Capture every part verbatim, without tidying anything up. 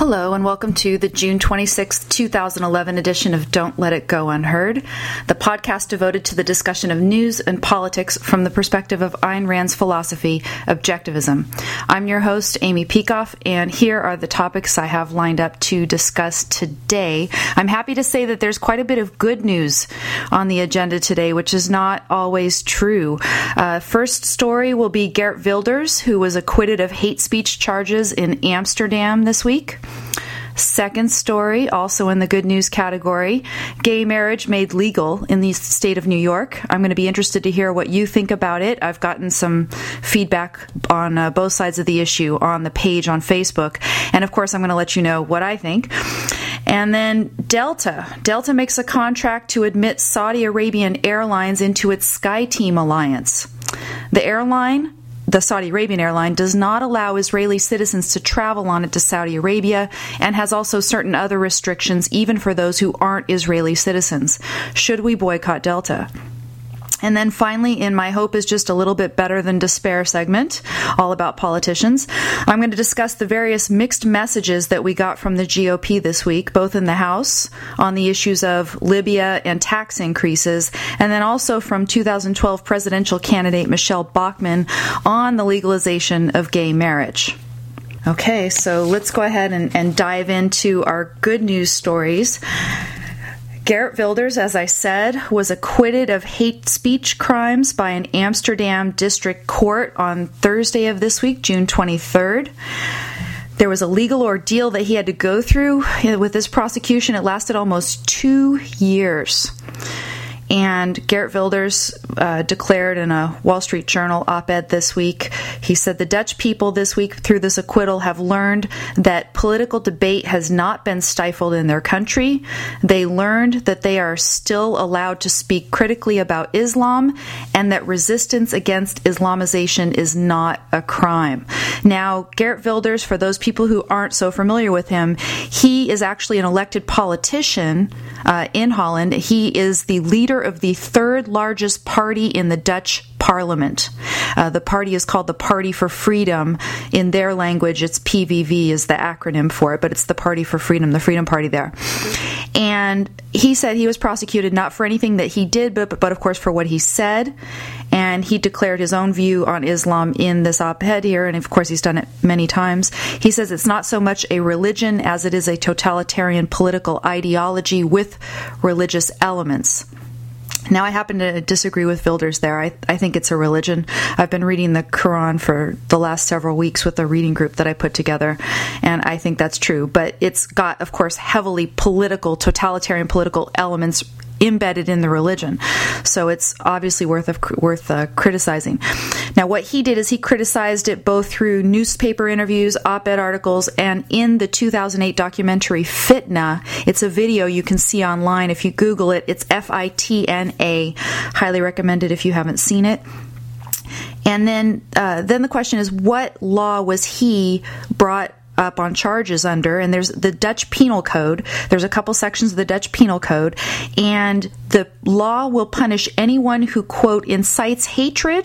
Hello and welcome to the June twenty-sixth, twenty eleven edition of Don't Let It Go Unheard, the podcast devoted to the discussion of news and politics from the perspective of Ayn Rand's philosophy, Objectivism. I'm your host, Amy Peikoff, and here are the topics I have lined up to discuss today. I'm happy to say that there's quite a bit of good news on the agenda today, which is not always true. Uh, first story will be Geert Wilders, who was acquitted of hate speech charges in Amsterdam this week. Second story, also in the good news category, gay marriage made legal in the state of New York. I'm going to be interested to hear what you think about it. I've gotten some feedback on uh, both sides of the issue on the page on Facebook. And of course, I'm going to let you know what I think. And then Delta. Delta makes a contract to admit Saudi Arabian Airlines into its SkyTeam alliance. The airline, the Saudi Arabian airline, does not allow Israeli citizens to travel on it to Saudi Arabia and has also certain other restrictions even for those who aren't Israeli citizens. Should we boycott Delta? And then finally, in my hope is just a little bit better than despair segment, all about politicians, I'm going to discuss the various mixed messages that we got from the G O P this week, both in the House on the issues of Libya and tax increases, and then also from two thousand twelve presidential candidate Michelle Bachmann on the legalization of gay marriage. Okay, so let's go ahead and, and dive into our good news stories. Geert Wilders, as I said, was acquitted of hate speech crimes by an Amsterdam district court on Thursday of this week, June twenty-third. There was a legal ordeal that he had to go through with this prosecution. It lasted almost two years. And Geert Wilders uh, declared in a Wall Street Journal op-ed this week, he said, the Dutch people this week through this acquittal have learned that political debate has not been stifled in their country. They learned that they are still allowed to speak critically about Islam and that resistance against Islamization is not a crime. Now, Geert Wilders, for those people who aren't so familiar with him, he is actually an elected politician uh, in Holland. He is the leader of the third largest party in the Dutch Parliament. Uh, the party is called the Party for Freedom. In their language, it's P V V is the acronym for it, but it's the Party for Freedom, the Freedom Party there. And he said he was prosecuted not for anything that he did, but, but of course for what he said. And he declared his own view on Islam in this op-ed here, and of course he's done it many times. He says it's not so much a religion as it is a totalitarian political ideology with religious elements. Now, I happen to disagree with Wilders there. I, I think it's a religion. I've been reading the Quran for the last several weeks with a reading group that I put together, and I think that's true. But it's got, of course, heavily political, totalitarian political elements embedded in the religion. So it's obviously worth of, worth uh, criticizing. Now, what he did is he criticized it both through newspaper interviews, op-ed articles, and in the two thousand eight documentary Fitna. It's a video you can see online. If you Google it, it's F I T N A. Highly recommended if you haven't seen it. And then, uh, then the question is, what law was he brought up on charges under? And there's the Dutch Penal Code. There's a couple sections of the Dutch Penal Code, and the law will punish anyone who, quote, incites hatred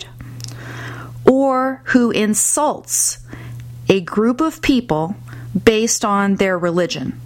or who insults a group of people based on their religion.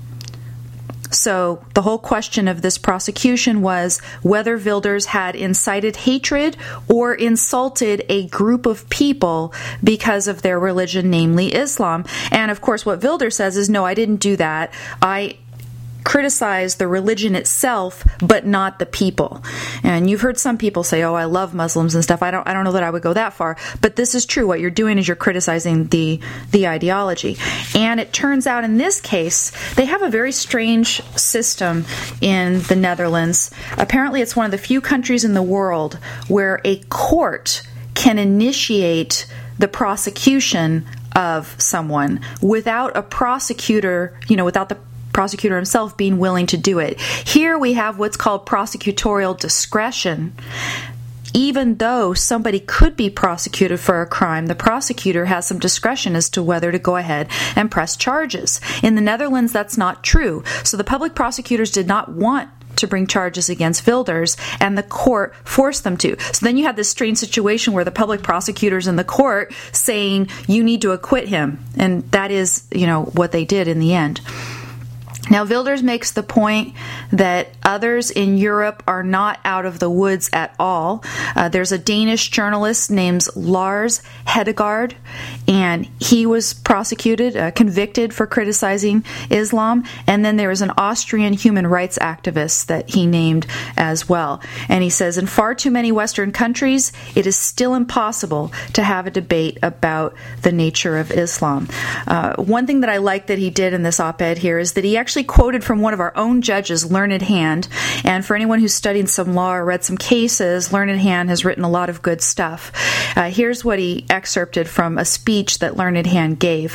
So the whole question of this prosecution was whether Wilders had incited hatred or insulted a group of people because of their religion, namely Islam. And of course, what Wilders says is, no, I didn't do that. I criticize the religion itself, but not the people. And you've heard some people say, oh, I love Muslims and stuff. I don't I don't know that I would go that far. But this is true. What you're doing is you're criticizing the, the ideology. And it turns out in this case, they have a very strange system in the Netherlands. Apparently, it's one of the few countries in the world where a court can initiate the prosecution of someone without a prosecutor, you know, without the prosecutor himself being willing to do it. Here we have what's called prosecutorial discretion. Even though somebody could be prosecuted for a crime, the prosecutor has some discretion as to whether to go ahead and press charges. In the Netherlands, that's not true. So the public prosecutors did not want to bring charges against Wilders, and the court forced them to. So then you had this strange situation where the public prosecutors in the court saying, you need to acquit him. And that is, you know, what they did in the end. Now, Wilders makes the point that others in Europe are not out of the woods at all. Uh, there's a Danish journalist named Lars Hedegaard, and he was prosecuted, uh, convicted for criticizing Islam. And then there was an Austrian human rights activist that he named as well. And he says, in far too many Western countries, it is still impossible to have a debate about the nature of Islam. Uh, one thing that I like that he did in this op-ed here is that he actually quoted from one of our own judges, Learned Hand. And for anyone who's studied some law or read some cases, Learned Hand has written a lot of good stuff. Uh, here's what he excerpted from a speech that Learned Hand gave.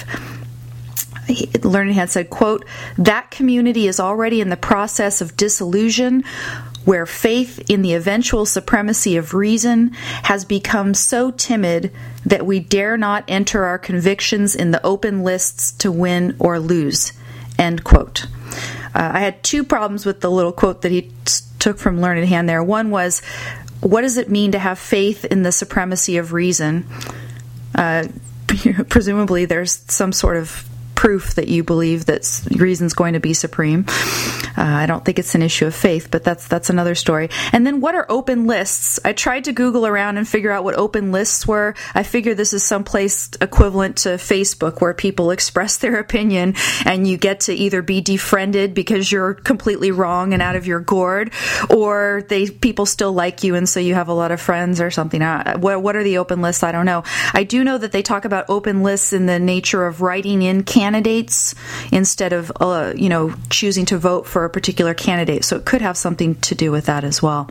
Learned Hand said, quote, "That community is already in the process of dissolution, where faith in the eventual supremacy of reason has become so timid that we dare not enter our convictions in the open lists to win or lose." End quote. Uh, I had two problems with the little quote that he t- took from Learned Hand there. One was, what does it mean to have faith in the supremacy of reason? Uh, presumably there's some sort of proof that you believe that reason's going to be supreme. Uh, I don't think it's an issue of faith, but that's that's another story. And then what are open lists? I tried to Google around and figure out what open lists were. I figure this is someplace equivalent to Facebook where people express their opinion and you get to either be defriended because you're completely wrong and out of your gourd, or they people still like you and so you have a lot of friends or something. Uh, what, what are the open lists? I don't know. I do know that they talk about open lists in the nature of writing in candidates instead of, uh, you know, choosing to vote for a particular candidate. So it could have something to do with that as well.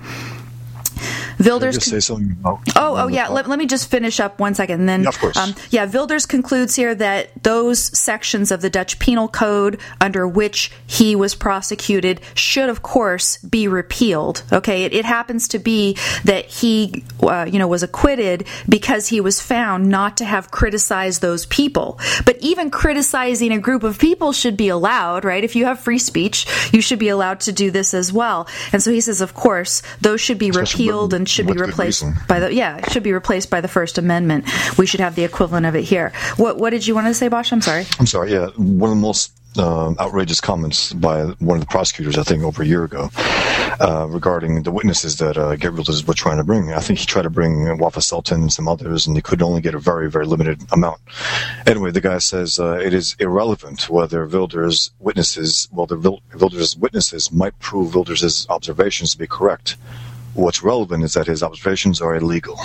Wilders just say something about oh oh yeah let, let me just finish up one second and then yeah, of course. Um, yeah Wilders concludes here that those sections of the Dutch Penal Code under which he was prosecuted should of course be repealed. Okay, it, it happens to be that he uh, you know was acquitted because he was found not to have criticized those people, but even criticizing a group of people should be allowed, right? If you have free speech, you should be allowed to do this as well. And so he says of course those should be Especially repealed and should be replaced by the yeah it should be replaced by the First Amendment. We should have the equivalent of it here. What what did you want to say, Bosch? I'm sorry. I'm sorry. Yeah, one of the most um, outrageous comments by one of the prosecutors, I think, over a year ago, uh, regarding the witnesses that uh, Geert Wilders was trying to bring. I think he tried to bring Wafa Sultan and some others, and he could only get a very, very limited amount. Anyway, the guy says uh, it is irrelevant whether Wilders' witnesses, well, the Wilders' witnesses might prove Wilders' observations to be correct. What's relevant is that his observations are illegal.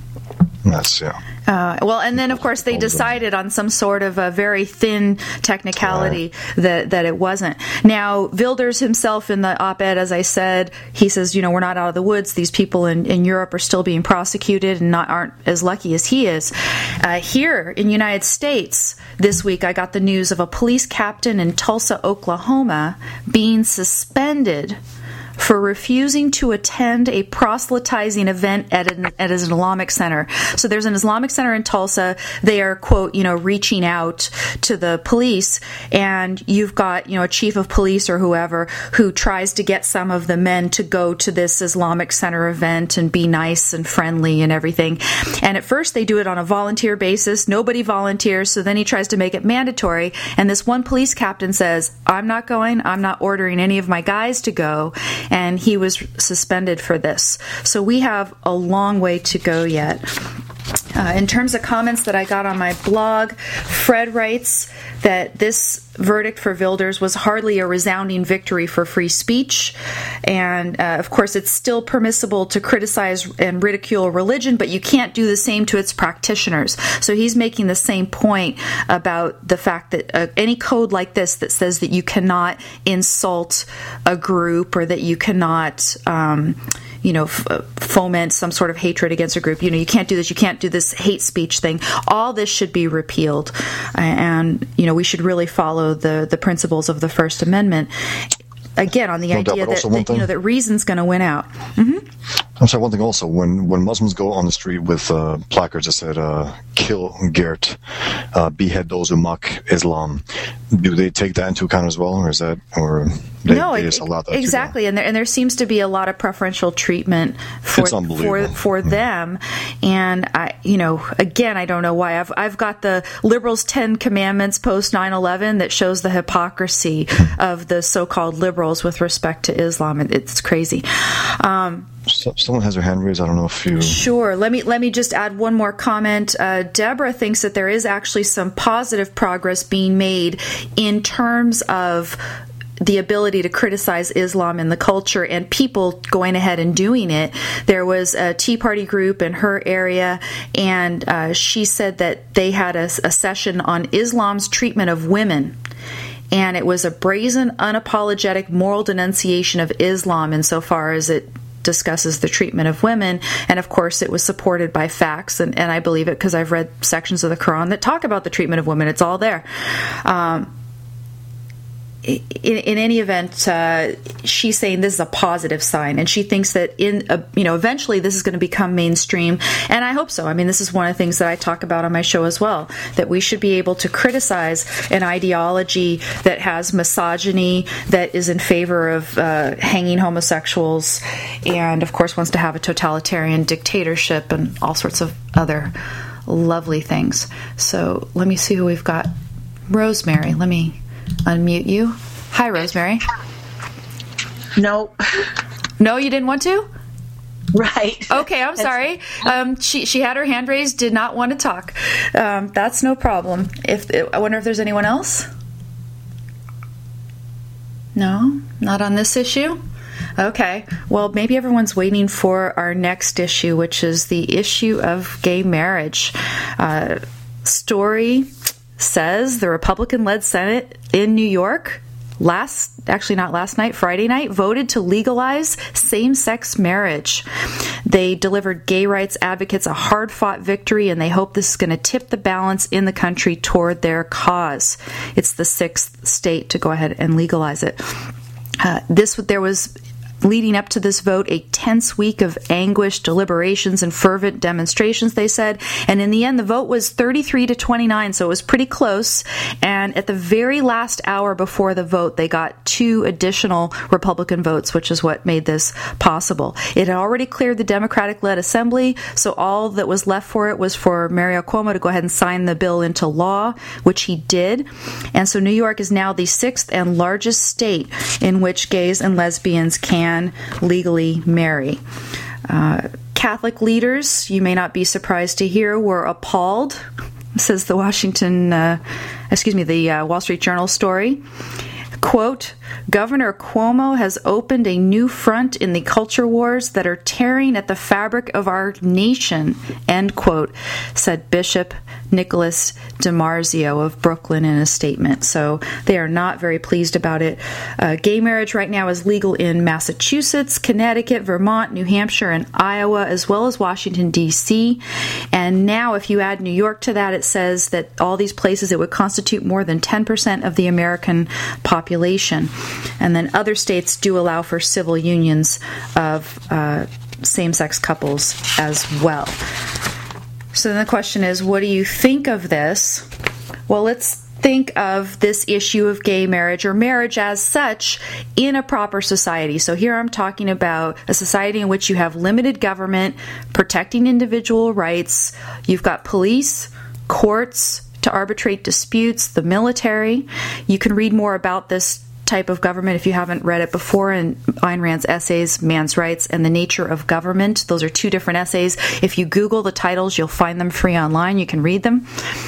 That's, yeah. Uh, well, and then, of course, they decided on some sort of a very thin technicality right. that, that it wasn't. Now, Wilders himself in the op-ed, as I said, he says, you know, we're not out of the woods. These people in, in Europe are still being prosecuted and not aren't as lucky as he is. Uh, here in the United States, this week, I got the news of a police captain in Tulsa, Oklahoma, being suspended for refusing to attend a proselytizing event at an, at an Islamic center. So there's an Islamic center in Tulsa. They are, quote, you know, reaching out to the police, and you've got, you know, a chief of police or whoever who tries to get some of the men to go to this Islamic center event and be nice and friendly and everything. And at first they do it on a volunteer basis. Nobody volunteers, so then he tries to make it mandatory. And this one police captain says, I'm not going. I'm not ordering any of my guys to go. And he was suspended for this. So we have a long way to go yet. Uh, in terms of comments that I got on my blog, Fred writes that this verdict for Wilders was hardly a resounding victory for free speech. And, uh, of course, it's still permissible to criticize and ridicule religion, but you can't do the same to its practitioners. So he's making the same point about the fact that uh, any code like this that says that you cannot insult a group or that you cannot um, you know, f- foment some sort of hatred against a group. You know, you can't do this. You can't do this hate speech thing. All this should be repealed. And, you know, we should really follow the, the principles of the First Amendment. Again, on the no idea doubt, that, that you know, that reason's going to win out. Mm-hmm. I'm sorry, one thing also, when, when Muslims go on the street with uh, placards that said, uh, kill Geert, uh, behead those who mock Islam, do they take that into account as well, or is that, or they, no, they just allow that exactly, and there, and there seems to be a lot of preferential treatment for for, for mm. them, and I, you know, again, I don't know why. I've, I've got the liberals' Ten Commandments post nine eleven that shows the hypocrisy of the so-called liberals with respect to Islam. It's crazy. Um, So, someone has their hand raised. I don't know if you... Sure. Let me let me just add one more comment. Uh, Deborah thinks that there is actually some positive progress being made in terms of the ability to criticize Islam in the culture and people going ahead and doing it. There was a Tea Party group in her area, and uh, she said that they had a, a session on Islam's treatment of women. And it was a brazen, unapologetic moral denunciation of Islam insofar as it discusses the treatment of women, and of course it was supported by facts, and, and I believe it because I've read sections of the Quran that talk about the treatment of women. It's all there. Um, in, in any event, uh, she's saying this is a positive sign, and she thinks that in a, you know eventually this is going to become mainstream, and I hope so. I mean, this is one of the things that I talk about on my show as well, that we should be able to criticize an ideology that has misogyny, that is in favor of uh, hanging homosexuals, and of course wants to have a totalitarian dictatorship and all sorts of other lovely things. So let me see who we've got. Rosemary, let me unmute you. Hi, Rosemary. No. No, you didn't want to? Right. Okay, I'm sorry. Um, she she had her hand raised, did not want to talk. Um, that's no problem. If I wonder if there's anyone else? No, not on this issue? Okay. Well, maybe everyone's waiting for our next issue, which is the issue of gay marriage. Uh, story says the Republican-led Senate in New York last, actually not last night, Friday night, voted to legalize same-sex marriage. They delivered gay rights advocates a hard-fought victory, and they hope this is going to tip the balance in the country toward their cause. It's the sixth state to go ahead and legalize it. Uh, this there was leading up to this vote, a tense week of anguish, deliberations, and fervent demonstrations, they said. And in the end, the vote was thirty-three to twenty-nine, so it was pretty close. And at the very last hour before the vote, they got two additional Republican votes, which is what made this possible. It had already cleared the Democratic-led Assembly, so all that was left for it was for Mario Cuomo to go ahead and sign the bill into law, which he did. And so New York is now the sixth and largest state in which gays and lesbians can legally marry. Uh, Catholic leaders, you may not be surprised to hear, were appalled, says the Washington, uh, excuse me, the uh, Wall Street Journal story. Quote, Governor Cuomo has opened a new front in the culture wars that are tearing at the fabric of our nation, end quote, said Bishop Nicholas DiMarzio of Brooklyn in a statement. So they are not very pleased about it. Uh, gay marriage right now is legal in Massachusetts, Connecticut, Vermont, New Hampshire, and Iowa, as well as Washington, D C. And now if you add New York to that, it says that all these places, it would constitute more than ten percent of the American population. And then other states do allow for civil unions of uh, same-sex couples as well. So then the question is, what do you think of this? Well, let's think of this issue of gay marriage or marriage as such in a proper society. So here I'm talking about a society in which you have limited government protecting individual rights. You've got police, courts to arbitrate disputes, the military. You can read more about this type of government if you haven't read it before in Ayn Rand's essays, Man's Rights and the Nature of Government. Those are two different essays. If you Google the titles, you'll find them free online. You can read them.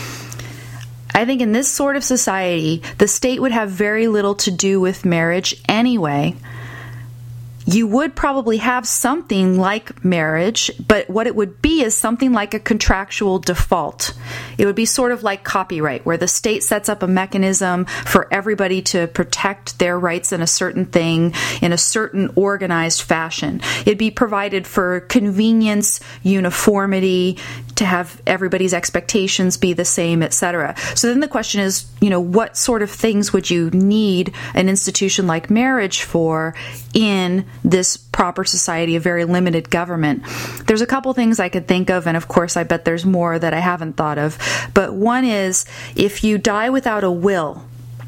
I think in this sort of society, the state would have very little to do with marriage anyway. You would probably have something like marriage, but what it would be is something like a contractual default. It would be sort of like copyright, where the state sets up a mechanism for everybody to protect their rights in a certain thing in a certain organized fashion. It'd be provided for convenience, uniformity, to to have everybody's expectations be the same, et cetera. So then the question is, you know, what sort of things would you need an institution like marriage for in this proper society of very limited government? There's a couple things I could think of, and of course I bet there's more that I haven't thought of. But one is, if you die without a will,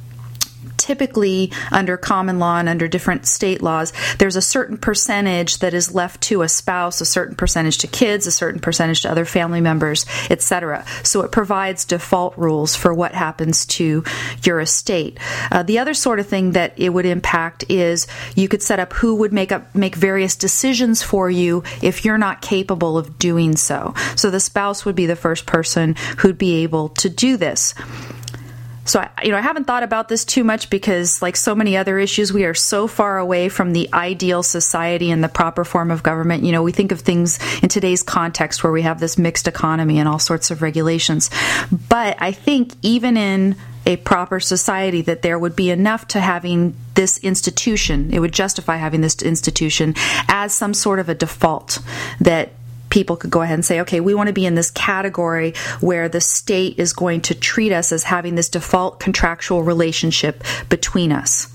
typically under common law and under different state laws, there's a certain percentage that is left to a spouse, a certain percentage to kids, a certain percentage to other family members, et cetera. So it provides default rules for what happens to your estate. Uh, the other sort of thing that it would impact is you could set up who would make up make various decisions for you if you're not capable of doing so. So the spouse would be the first person who'd be able to do this. So, I, you know, I haven't thought about this too much because, like so many other issues, we are so far away from the ideal society and the proper form of government. You know, we think of things in today's context where we have this mixed economy and all sorts of regulations. But I think even in a proper society that there would be enough to having this institution, it would justify having this institution as some sort of a default that people could go ahead and say, okay, we want to be in this category where the state is going to treat us as having this default contractual relationship between us.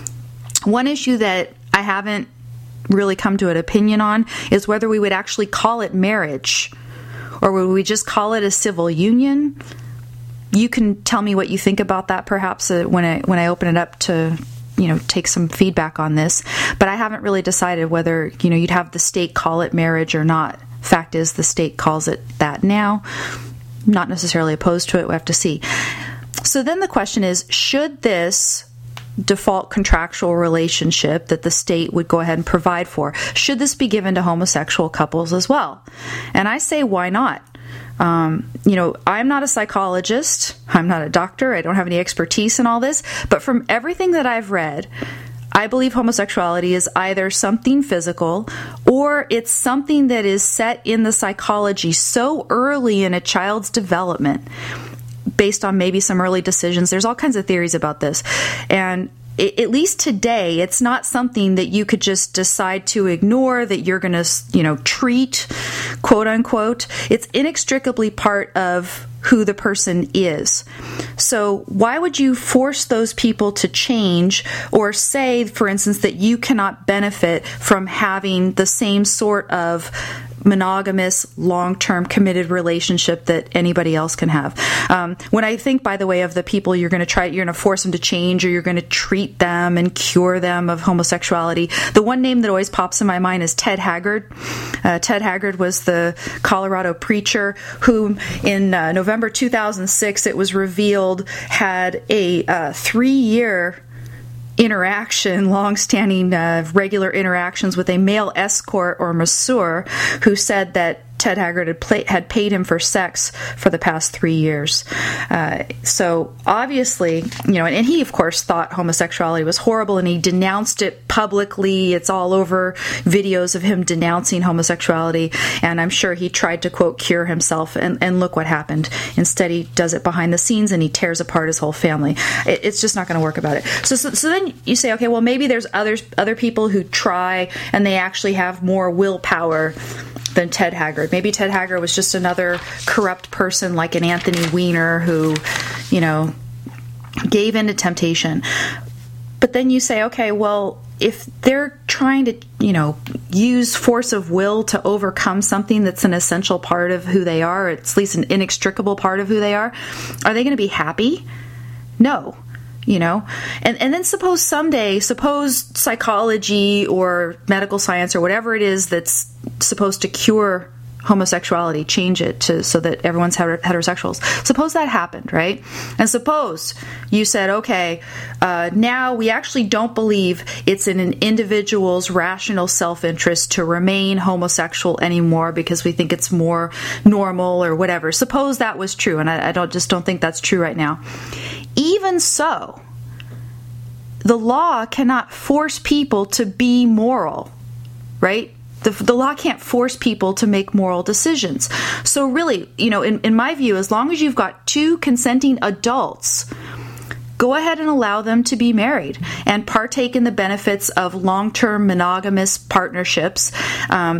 One issue that I haven't really come to an opinion on is whether we would actually call it marriage or would we just call it a civil union. You can tell me what you think about that perhaps uh, when I when I open it up to you know, take some feedback on this, but I haven't really decided whether, you know, you'd have the state call it marriage or not. Fact is, the state calls it that now. Not necessarily opposed to it. We have to see. So then the question is, should this default contractual relationship that the state would go ahead and provide for, should this be given to homosexual couples as well? And I say, why not? Um, you know, I'm not a psychologist. I'm not a doctor. I don't have any expertise in all this. But from everything that I've read, I believe homosexuality is either something physical or it's something that is set in the psychology so early in a child's development based on maybe some early decisions. There's all kinds of theories about this. And it, at least today, it's not something that you could just decide to ignore, that you're going to, you know, treat, quote unquote. It's inextricably part of who the person is. So why would you force those people to change or say, for instance, that you cannot benefit from having the same sort of monogamous, long-term committed relationship that anybody else can have? Um, when I think, by the way, of the people you're going to try, you're going to force them to change or you're going to treat them and cure them of homosexuality, the one name that always pops in my mind is Ted Haggard. Uh, Ted Haggard was the Colorado preacher who in uh, November two thousand six, it was revealed, had a uh, three-year interaction, long-standing uh, regular interactions with a male escort or masseur who said that Ted Haggard had, play, had paid him for sex for the past three years. Uh, so obviously, you know, and, and he, of course, thought homosexuality was horrible and he denounced it publicly. It's all over videos of him denouncing homosexuality. And I'm sure he tried to, quote, cure himself. And, and look what happened. Instead, he does it behind the scenes and he tears apart his whole family. It, it's just not going to work about it. So, so, so then you say, okay, well, maybe there's others, other people who try and they actually have more willpower than Ted Haggard. Maybe Ted Haggard was just another corrupt person like an Anthony Weiner who, you know, gave in to temptation. But then you say, okay, well, if they're trying to, you know, use force of will to overcome something that's an essential part of who they are, or at least an inextricable part of who they are, are they going to be happy? No. You know, and, and then suppose someday, suppose psychology or medical science or whatever it is that's supposed to cure homosexuality, change it to so that everyone's heterosexuals. Suppose that happened, right? And suppose you said, okay, uh, now we actually don't believe it's in an individual's rational self-interest to remain homosexual anymore because we think it's more normal or whatever. Suppose that was true, and I, I don't just don't think that's true right now. Even so, the law cannot force people to be moral, right? The, the law can't force people to make moral decisions. So really, you know, in, in my view, as long as you've got two consenting adults, go ahead and allow them to be married and partake in the benefits of long-term monogamous partnerships. Um,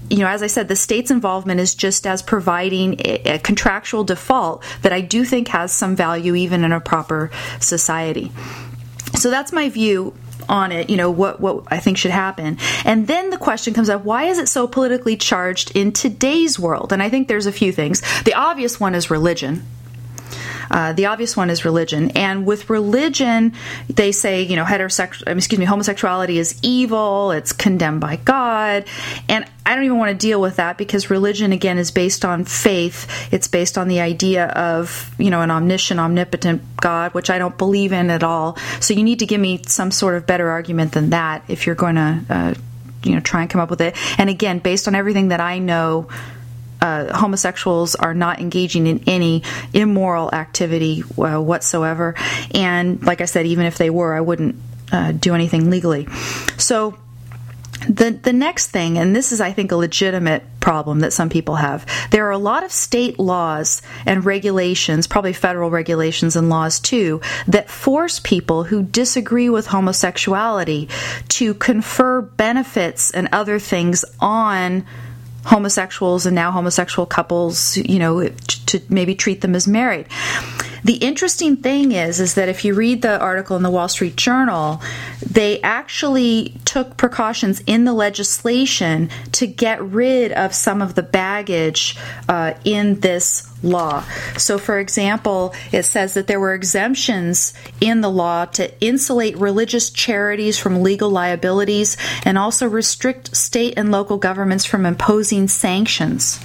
you know, as I said, the state's involvement is just as providing a, a contractual default that I do think has some value even in a proper society. So that's my view on it, you know, what, what I think should happen. And then the question comes up, why is it so politically charged in today's world? And I think there's a few things. The obvious one is religion. Uh, the obvious one is religion. And with religion, they say, you know, heterosexual, excuse me, homosexuality is evil, it's condemned by God. And I don't even want to deal with that because religion, again, is based on faith. It's based on the idea of, you know, an omniscient, omnipotent God, which I don't believe in at all. So you need to give me some sort of better argument than that if you're going to, uh, you know, try and come up with it. And again, based on everything that I know, Uh, homosexuals are not engaging in any immoral activity uh, whatsoever. And like I said, even if they were, I wouldn't uh, do anything legally. So the the next thing, and this is, I think, a legitimate problem that some people have, there are a lot of state laws and regulations, probably federal regulations and laws too, that force people who disagree with homosexuality to confer benefits and other things on homosexuals and now homosexual couples, you know, to maybe treat them as married. The interesting thing is, is that if you read the article in the Wall Street Journal, they actually took precautions in the legislation to get rid of some of the baggage uh, in this law. So, for example, it says that there were exemptions in the law to insulate religious charities from legal liabilities and also restrict state and local governments from imposing sanctions.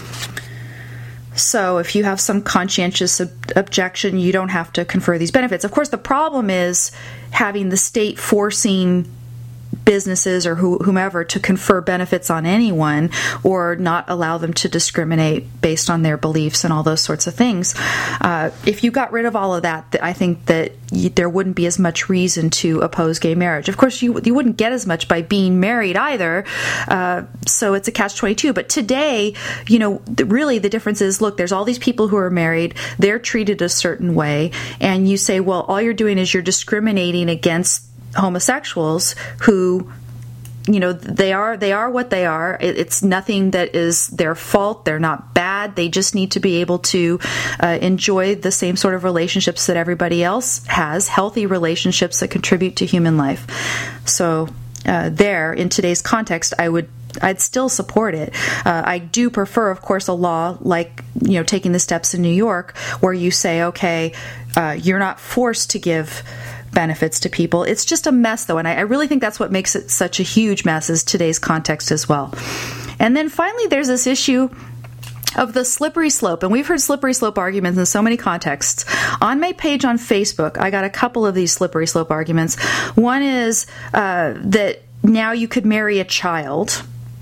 So if you have some conscientious ob- objection, you don't have to confer these benefits. Of course, the problem is having the state forcing businesses or who, whomever to confer benefits on anyone or not allow them to discriminate based on their beliefs and all those sorts of things. Uh, if you got rid of all of that, I think that you, there wouldn't be as much reason to oppose gay marriage. Of course, you you wouldn't get as much by being married either, uh, so it's a catch twenty-two. But today, you know, the, really the difference is, look, there's all these people who are married, they're treated a certain way, and you say, well, all you're doing is you're discriminating against homosexuals who, you know, they are they are what they are. It, it's nothing that is their fault. They're not bad. They just need to be able to uh, enjoy the same sort of relationships that everybody else has, healthy relationships that contribute to human life. So uh, there, in today's context, I would I'd still support it. Uh, I do prefer, of course, a law like, you know, taking the steps in New York, where you say, okay, uh, you're not forced to give benefits to people. It's just a mess, though, and I, I really think that's what makes it such a huge mess, is today's context as well. And then finally, there's this issue of the slippery slope, and we've heard slippery slope arguments in so many contexts. On my page on Facebook, I got a couple of these slippery slope arguments. One is uh, that now you could marry a child.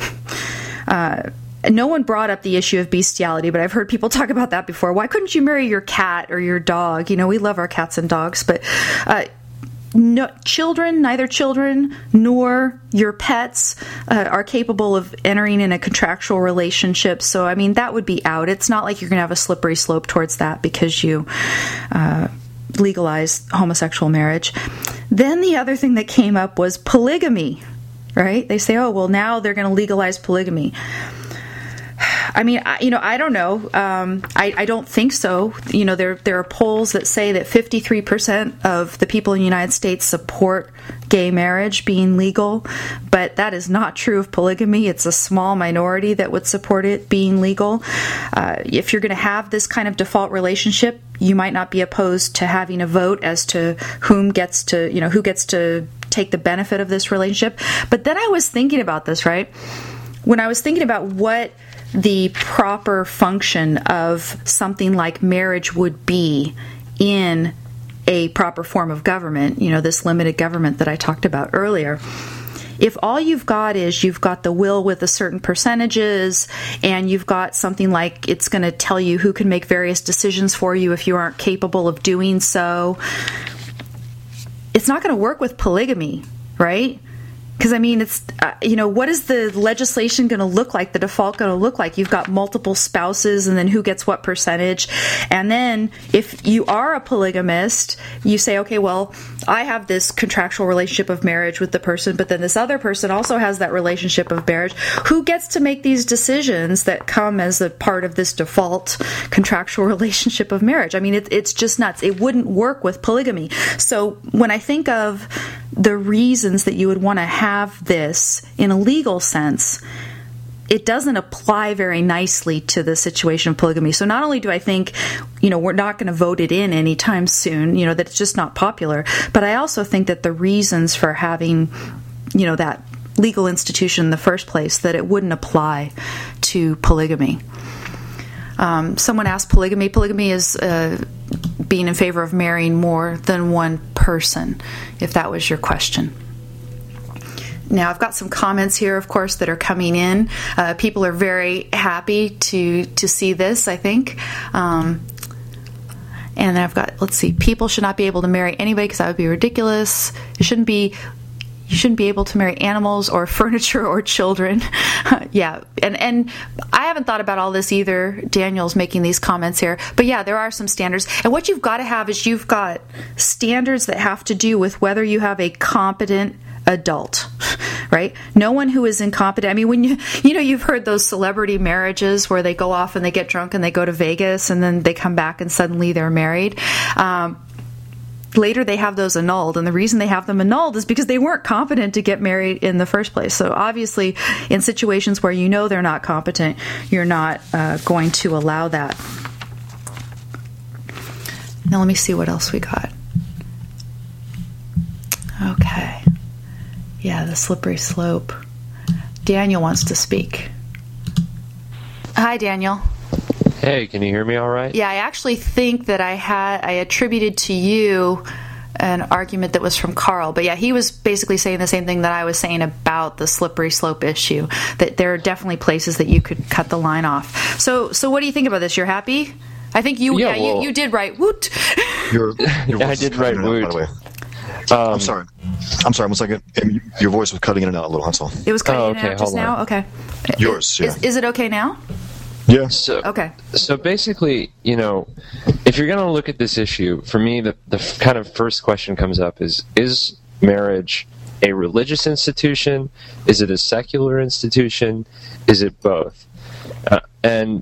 Uh, no one brought up the issue of bestiality, but I've heard people talk about that before. Why couldn't you marry your cat or your dog? You know, we love our cats and dogs, but uh, no, children, neither children nor your pets uh, are capable of entering in a contractual relationship. So, I mean, that would be out. It's not like you're going to have a slippery slope towards that because you uh, legalize homosexual marriage. Then the other thing that came up was polygamy, right? They say, oh, well, now they're going to legalize polygamy. I mean, I, you know, I don't know. Um, I, I don't think so. You know, there there are polls that say that fifty-three percent of the people in the United States support gay marriage being legal, but that is not true of polygamy. It's a small minority that would support it being legal. Uh, if you're going to have this kind of default relationship, you might not be opposed to having a vote as to whom gets to, you know, who gets to take the benefit of this relationship. But then I was thinking about this, right? When I was thinking about what the proper function of something like marriage would be in a proper form of government, you know, this limited government that I talked about earlier. If all you've got is you've got the will with a certain percentages, and you've got something like it's going to tell you who can make various decisions for you if you aren't capable of doing so, it's not going to work with polygamy, right? Because, I mean, it's, uh, you know, what is the legislation going to look like, the default going to look like? You've got multiple spouses, and then who gets what percentage? And then if you are a polygamist, you say, okay, well, I have this contractual relationship of marriage with the person, but then this other person also has that relationship of marriage. Who gets to make these decisions that come as a part of this default contractual relationship of marriage? I mean, it, it's just nuts. It wouldn't work with polygamy. So when I think of the reasons that you would want to have this in a legal sense, it doesn't apply very nicely to the situation of polygamy. So not only do I think, you know, we're not going to vote it in anytime soon, you know, that it's just not popular, but I also think that the reasons for having, you know, that legal institution in the first place, that it wouldn't apply to polygamy. Um, someone asked polygamy. Polygamy is uh, being in favor of marrying more than one person, if that was your question. Now, I've got some comments here, of course, that are coming in. Uh, people are very happy to to see this, I think. Um, and I've got, let's see, people should not be able to marry anybody because that would be ridiculous. It shouldn't be... You shouldn't be able to marry animals or furniture or children. yeah, and and I haven't thought about all this either. Daniel's making these comments here. But yeah, there are some standards. And what you've got to have is you've got standards that have to do with whether you have a competent adult, right? No one who is incompetent. I mean, when you, you know, you've heard those celebrity marriages where they go off and they get drunk and they go to Vegas and then they come back and suddenly they're married. Um, Later, they have those annulled, and the reason they have them annulled is because they weren't competent to get married in the first place. So obviously, in situations where you know they're not competent, you're not uh, going to allow that. Now let me see what else we got. Okay. Yeah, the slippery slope. Daniel wants to speak. Hi, Daniel. Hey, can you hear me all right? Yeah, I actually think that I had I attributed to you an argument that was from Carl. But yeah, he was basically saying the same thing that I was saying about the slippery slope issue, that there are definitely places that you could cut the line off. So so what do you think about this? You're happy? I think you yeah, yeah well, you, you did right. Woot. Your, your yeah, I did right. Woot. By the way. Um, I'm sorry. I'm sorry. One second. Your voice was cutting in and out a little. That's all. It was cutting oh, in okay, and out just hold now? on. Okay. Yours, yeah. Is, is it okay now? Yeah. So, okay. So basically, you know, if you're going to look at this issue, for me, the, the kind of first question comes up is, is marriage a religious institution? Is it a secular institution? Is it both? Uh, and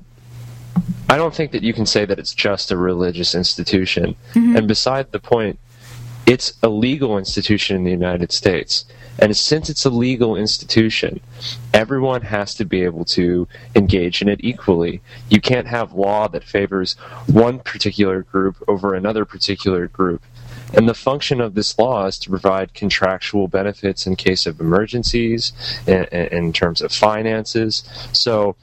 I don't think that you can say that it's just a religious institution. Mm-hmm. And beside the point, it's a legal institution in the United States. And since it's a legal institution, everyone has to be able to engage in it equally. You can't have law that favors one particular group over another particular group. And the function of this law is to provide contractual benefits in case of emergencies, in, in terms of finances. So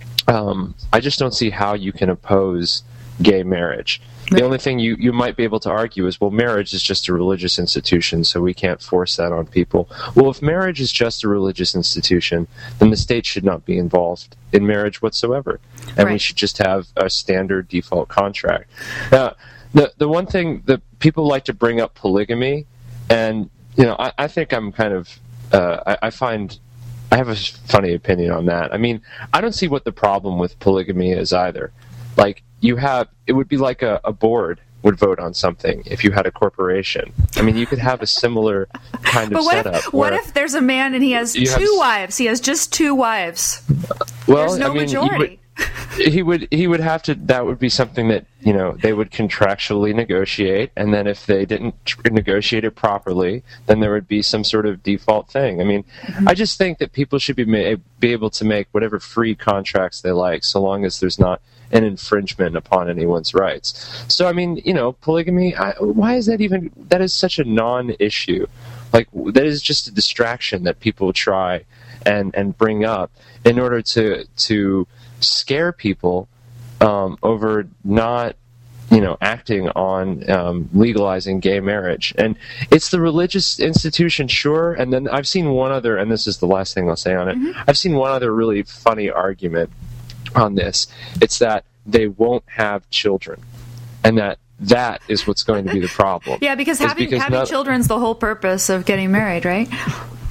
um, I just don't see how you can oppose gay marriage. The only thing you, you might be able to argue is, well, marriage is just a religious institution, so we can't force that on people. Well, if marriage is just a religious institution, then the state should not be involved in marriage whatsoever, and right. we should just have a standard default contract. Uh, the the one thing that people like to bring up polygamy, and you know, I, I think I'm kind of uh, I, I find I have a funny opinion on that. I mean, I don't see what the problem with polygamy is either. Like, you have, it would be like a, a board would vote on something if you had a corporation. I mean, you could have a similar kind of but what setup. If, what if there's a man and he has two have, wives? He has just two wives. Well, there's no I mean, majority. He would, he would he would have to. That would be something that, you know, they would contractually negotiate, and then if they didn't negotiate it properly, then there would be some sort of default thing. I mean, mm-hmm. I just think that people should be ma- be able to make whatever free contracts they like, so long as there's not an infringement upon anyone's rights. So, I mean, you know, polygamy, I, why is that even, that is such a non-issue. Like, that is just a distraction that people try and, and bring up in order to to scare people um, over not, you know, acting on um, legalizing gay marriage. And it's the religious institution, sure, and then I've seen one other, and this is the last thing I'll say on it, mm-hmm. I've seen one other really funny argument on this. It's that they won't have children, and that that is what's going to be the problem. Yeah, because having because having not, children's the whole purpose of getting married, right?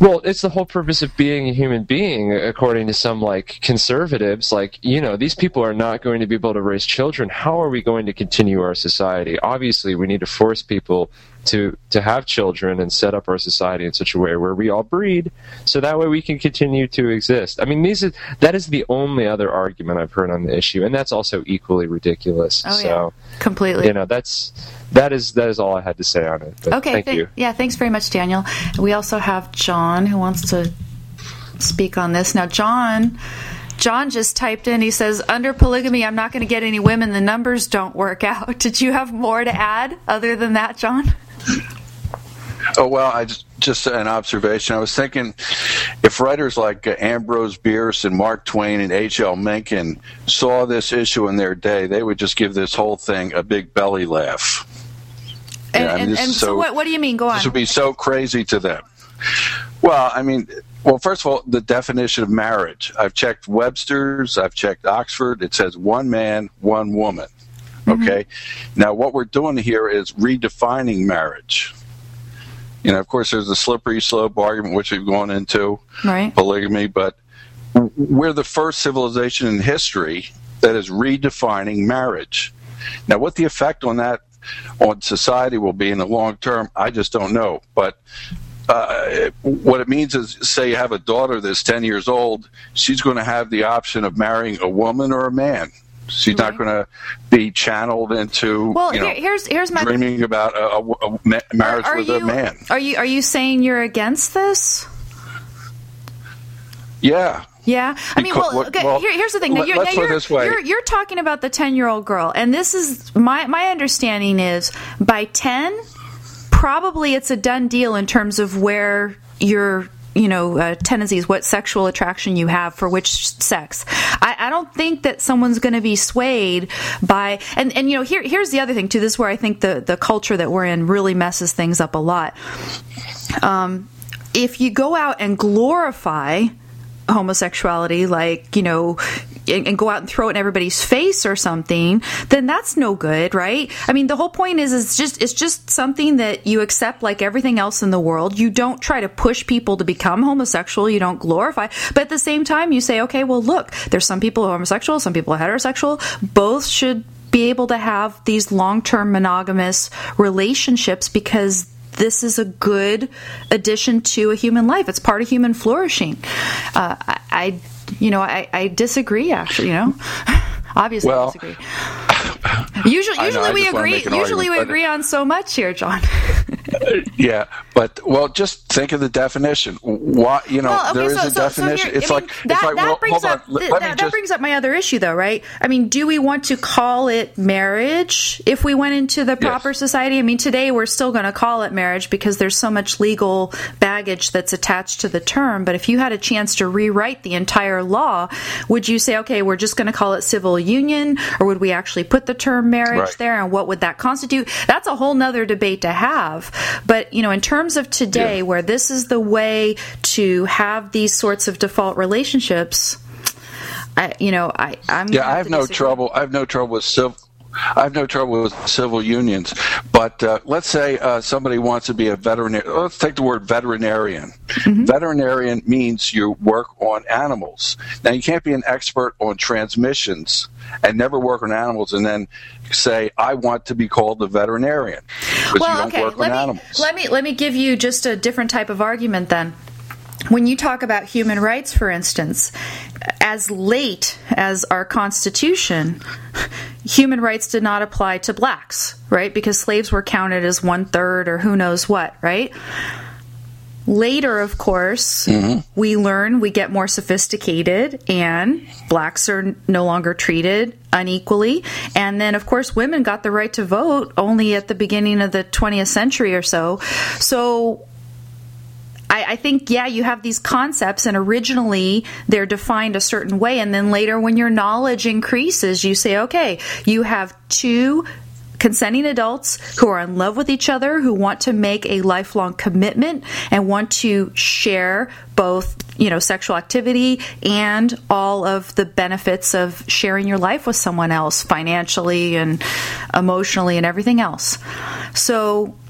Well, it's the whole purpose of being a human being, according to some, like, conservatives. Like, you know, these people are not going to be able to raise children. How are we going to continue our society? Obviously, we need to force people to to have children and set up our society in such a way where we all breed, so that way we can continue to exist. I mean, these is, that is the only other argument I've heard on the issue, and that's also equally ridiculous. Oh, so, yeah. Completely. You know, that's that is that is all I had to say on it. But okay, thank th- you. Yeah, thanks very much, Daniel. We also have John who wants to speak on this. Now, John... John just typed in, he says, under polygamy, I'm not going to get any women. The numbers don't work out. Did you have more to add other than that, John? Oh, well, I just, just an observation. I was thinking if writers like uh, Ambrose Bierce and Mark Twain and H L Mencken saw this issue in their day, they would just give this whole thing a big belly laugh. And, yeah, I mean, and, and so, so what, what do you mean? Go on. This would be so crazy to them. Well, I mean... Well, first of all, the definition of marriage. I've checked Webster's, I've checked Oxford. It says one man, one woman. Okay? Mm-hmm. Now, what we're doing here is redefining marriage. You know, of course, there's the slippery slope argument, which we've gone into, right. polygamy, but we're the first civilization in history that is redefining marriage. Now, what the effect on that, on society will be in the long term, I just don't know. But Uh, what it means is, say you have a daughter that's ten years old, she's going to have the option of marrying a woman or a man. She's right. not going to be channeled into well, you know, here, here's, here's my dreaming about a, a, a marriage are with you, a man. Are you are you saying you're against this? Yeah. Yeah, I mean, well, okay, well here, here's the thing. Now, you're, let's now put it you're, this way. You're, you're talking about the ten-year-old girl, and this is my my understanding is by ten, probably it's a done deal in terms of where your you know uh, tendencies, what sexual attraction you have for which sex. I, I don't think that someone's going to be swayed by and and you know here here's the other thing too. This is where I think the the culture that we're in really messes things up a lot. Um, if you go out and glorify homosexuality, like, you know, and, and go out and throw it in everybody's face or something, then that's no good, right? I mean, the whole point is, it's just, it's just something that you accept like everything else in the world. You don't try to push people to become homosexual. You don't glorify. But at the same time, you say, okay, well, look, there's some people who are homosexual, some people are heterosexual. Both should be able to have these long-term monogamous relationships because this is a good addition to a human life. It's part of human flourishing. Uh, I, I, you know, I, I disagree. Actually, you know, obviously well, I disagree. Usually, usually know, we agree. Usually argument, we agree on so much here, John. Yeah, but well, just think of the definition. Why, you know, well, okay, there is so, a so, definition. So here, it's I like mean, it's that, like that well, brings hold up on. Let, th- let that, me that just, brings up my other issue, though, right? I mean, do we want to call it marriage if we went into the proper yes. society? I mean, today we're still going to call it marriage because there's so much legal baggage that's attached to the term. But if you had a chance to rewrite the entire law, would you say, okay, we're just going to call it civil union, or would we actually put the term marriage right. there, and what would that constitute? That's a whole nother debate to have. But, you know, in terms of today, yeah. where this is the way to have these sorts of default relationships, I, you know, I, I'm yeah, I have no disagree. trouble. I have no trouble with civil. I have no trouble with civil unions, but uh, let's say uh, somebody wants to be a veterinarian. Let's take the word veterinarian. Mm-hmm. Veterinarian means you work on animals. Now, you can't be an expert on transmissions and never work on animals and then say, I want to be called a veterinarian because well, you don't okay. work let on me, animals. Let me, let me give you just a different type of argument then. When you talk about human rights, for instance, as late as our Constitution, human rights did not apply to blacks, right? Because slaves were counted as one-third or who knows what, right? Later, of course, mm-hmm. we learn, we get more sophisticated, and blacks are no longer treated unequally. And then, of course, women got the right to vote only at the beginning of the twentieth century or so. So I, I think, yeah, you have these concepts, and originally they're defined a certain way, and then later when your knowledge increases, you say, okay, you have two consenting adults who are in love with each other, who want to make a lifelong commitment and want to share both, you know, sexual activity and all of the benefits of sharing your life with someone else financially and emotionally and everything else. So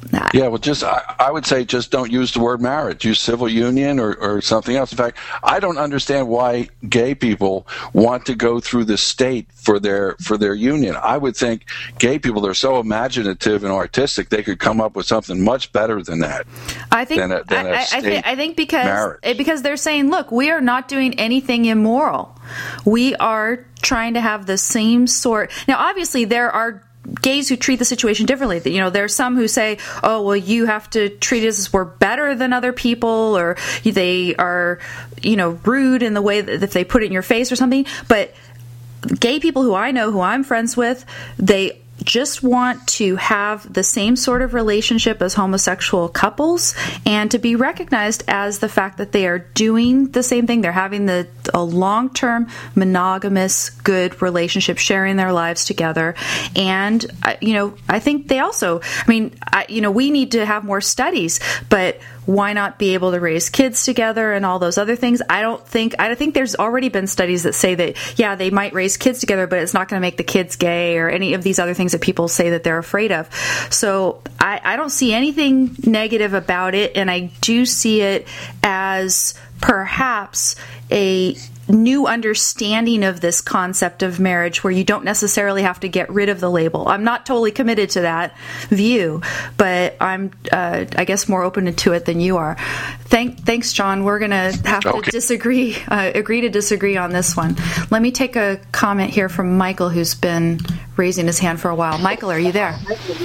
Yeah, well, just I, I would say just don't use the word marriage. Use civil union or, or something else. In fact, I don't understand why gay people want to go through the state for their for their union. I would think gay people, they're so imaginative and artistic, they could come up with something much better than that. I think than a, than a I, I, think, I think because marriage. because they're saying, look, we are not doing anything immoral. We are trying to have the same sort. Now, obviously, there are gays who treat the situation differently. You know, there's some who say, oh, well, you have to treat us as we're better than other people, or they are, you know, rude in the way that if they put it in your face or something. But gay people who I know, who I'm friends with, they just want to have the same sort of relationship as homosexual couples and to be recognized as the fact that they are doing the same thing. They're having the a long-term monogamous good relationship, sharing their lives together. And you know, I think they also, I mean, I, you know, we need to have more studies, but why not be able to raise kids together and all those other things? I don't think, I don't think there's already been studies that say that, yeah, they might raise kids together, but it's not going to make the kids gay or any of these other things that people say that they're afraid of. So I, I don't see anything negative about it, and I do see it as perhaps a new understanding of this concept of marriage where you don't necessarily have to get rid of the label. I'm not totally committed to that view, but I'm, uh, I guess, more open to it than you are. Thank, thanks, John. We're going to have okay. to disagree, uh, agree to disagree on this one. Let me take a comment here from Michael, who's been raising his hand for a while. Michael, are you there?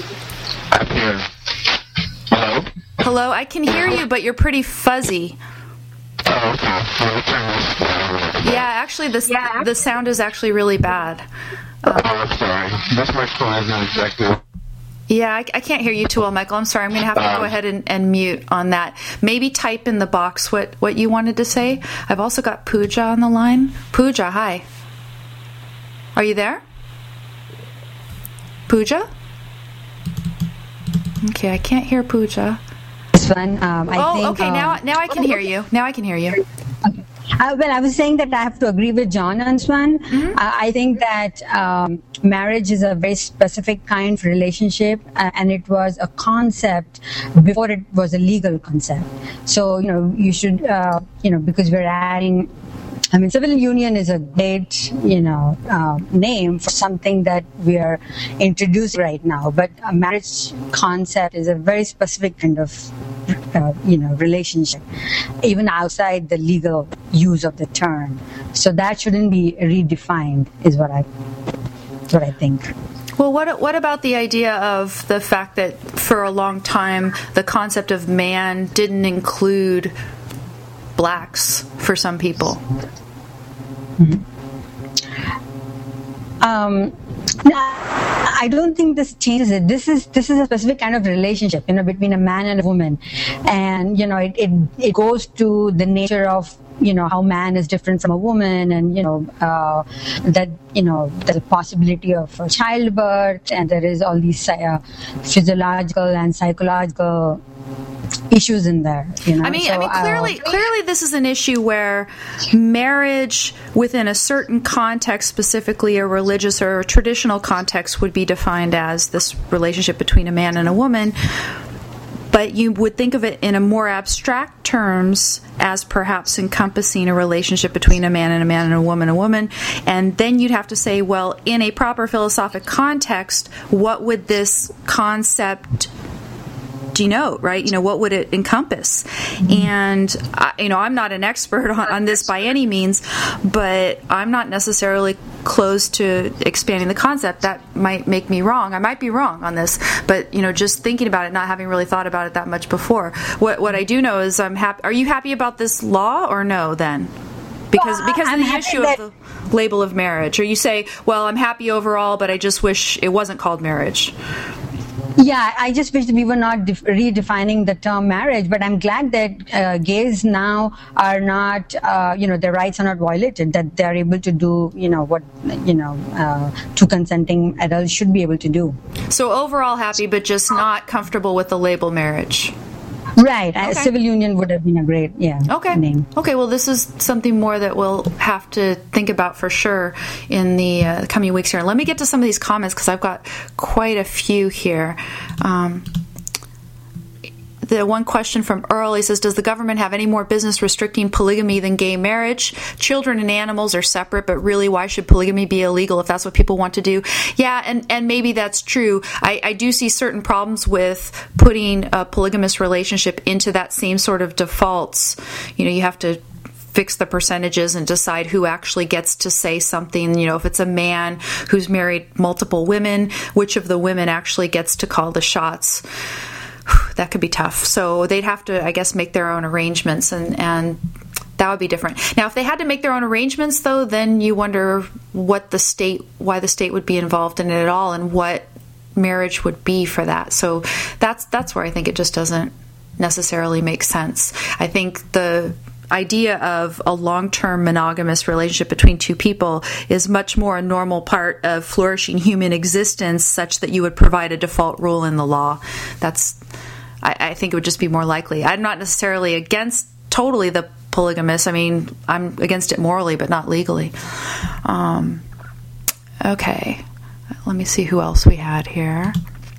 I'm here. Hello? Hello, I can hear you, but you're pretty fuzzy. Oh, okay. Yeah, actually, the yeah. the sound is actually really bad. Uh, oh, I'm sorry. This microphone isn't exactly. Yeah, I, I can't hear you too well, Michael. I'm sorry. I'm going to have to um, go ahead and, and mute on that. Maybe type in the box what, what you wanted to say. I've also got Pooja on the line. Pooja, hi. Are you there? Pooja? Okay, I can't hear Pooja. One, um, I oh, think, okay. um, now, now I can hear you. Now I can hear you. Okay. Uh, well, I was saying that I have to agree with John on this one. Mm-hmm. Uh, I think that um, marriage is a very specific kind of relationship, uh, and it was a concept before it was a legal concept. So, you know, you should, uh, you know, because we're adding. I mean, civil union is a great, you know, uh, name for something that we are introducing right now. But a marriage concept is a very specific kind of, uh, you know, relationship, even outside the legal use of the term. So that shouldn't be redefined, is what I, what I think. Well, what what about the idea of the fact that for a long time the concept of man didn't include blacks for some people? Mm-hmm. Um, I don't think this changes it. This is this is a specific kind of relationship, you know, between a man and a woman, and you know, it it, it goes to the nature of, you know, how man is different from a woman, and you know uh, that you know there's a possibility of childbirth, and there is all these uh, physiological and psychological issues in there. You know? I mean, so, I mean, clearly, uh, clearly, this is an issue where marriage within a certain context, specifically a religious or a traditional context, would be defined as this relationship between a man and a woman. But you would think of it in a more abstract terms as perhaps encompassing a relationship between a man and a man and a woman and a woman. And then you'd have to say, well, in a proper philosophic context, what would this concept denote, right? You know, what would it encompass? And, I, you know, I'm not an expert on, on this by any means, but I'm not necessarily close to expanding the concept. That might make me wrong. I might be wrong on this, but, you know, just thinking about it, not having really thought about it that much before. What what I do know is I'm happy. Are you happy about this law or no then? Because, well, because of I'm the issue that- of the label of marriage. Or you say, well, I'm happy overall, but I just wish it wasn't called marriage. Yeah, I just wish we were not def- redefining the term marriage, but I'm glad that uh, gays now are not, uh, you know, their rights are not violated, that they're able to do, you know, what, you know, uh, two consenting adults should be able to do. So overall happy, but just not comfortable with the label marriage. Right. Okay. A civil union would have been a great, yeah, okay. name. Okay, well, this is something more that we'll have to think about for sure in the uh, coming weeks here. Let me get to some of these comments because I've got quite a few here. Um, the one question from Earl, he says, does the government have any more business restricting polygamy than gay marriage? Children and animals are separate, but really, why should polygamy be illegal if that's what people want to do? Yeah, and, and maybe that's true. I, I do see certain problems with putting a polygamous relationship into that same sort of defaults. You know, you have to fix the percentages and decide who actually gets to say something. You know, if it's a man who's married multiple women, which of the women actually gets to call the shots? That could be tough. So they'd have to, I guess, make their own arrangements, and, and that would be different. Now, if they had to make their own arrangements, though, then you wonder what the state, why the state would be involved in it at all, and what marriage would be for that. So that's that's where I think it just doesn't necessarily make sense. I think the idea of a long-term monogamous relationship between two people is much more a normal part of flourishing human existence, such that you would provide a default rule in the law. That's, I, I think it would just be more likely. I'm not necessarily against totally the polygamous. I mean, I'm against it morally, but not legally. Um, okay, let me see who else we had here.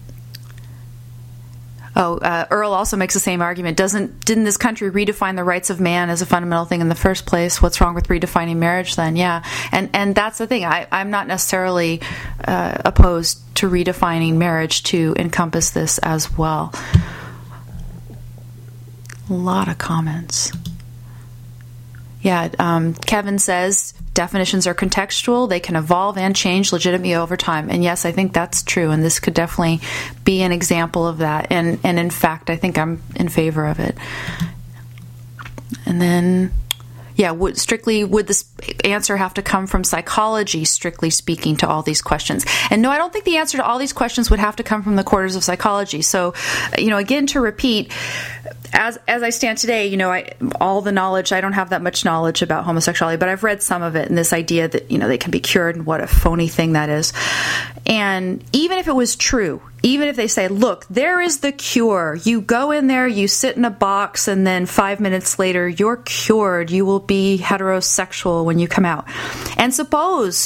Oh, uh, Earl also makes the same argument. Doesn't didn't this country redefine the rights of man as a fundamental thing in the first place? What's wrong with redefining marriage then? Yeah, and and that's the thing. I, I'm not necessarily uh, opposed to redefining marriage to encompass this as well. A lot of comments. Yeah, um, Kevin says definitions are contextual. They can evolve and change legitimately over time. And yes, I think that's true. And this could definitely be an example of that. And, and in fact, I think I'm in favor of it. And then, yeah, would, strictly, would this answer have to come from psychology, strictly speaking, to all these questions? And no, I don't think the answer to all these questions would have to come from the quarters of psychology. So, you know, again, to repeat, As as I stand today, you know, I all the knowledge, I don't have that much knowledge about homosexuality, but I've read some of it, and this idea that, you know, they can be cured, and what a phony thing that is. And even if it was true, even if they say, look, there is the cure, you go in there, you sit in a box, and then five minutes later, you're cured, you will be heterosexual when you come out. And suppose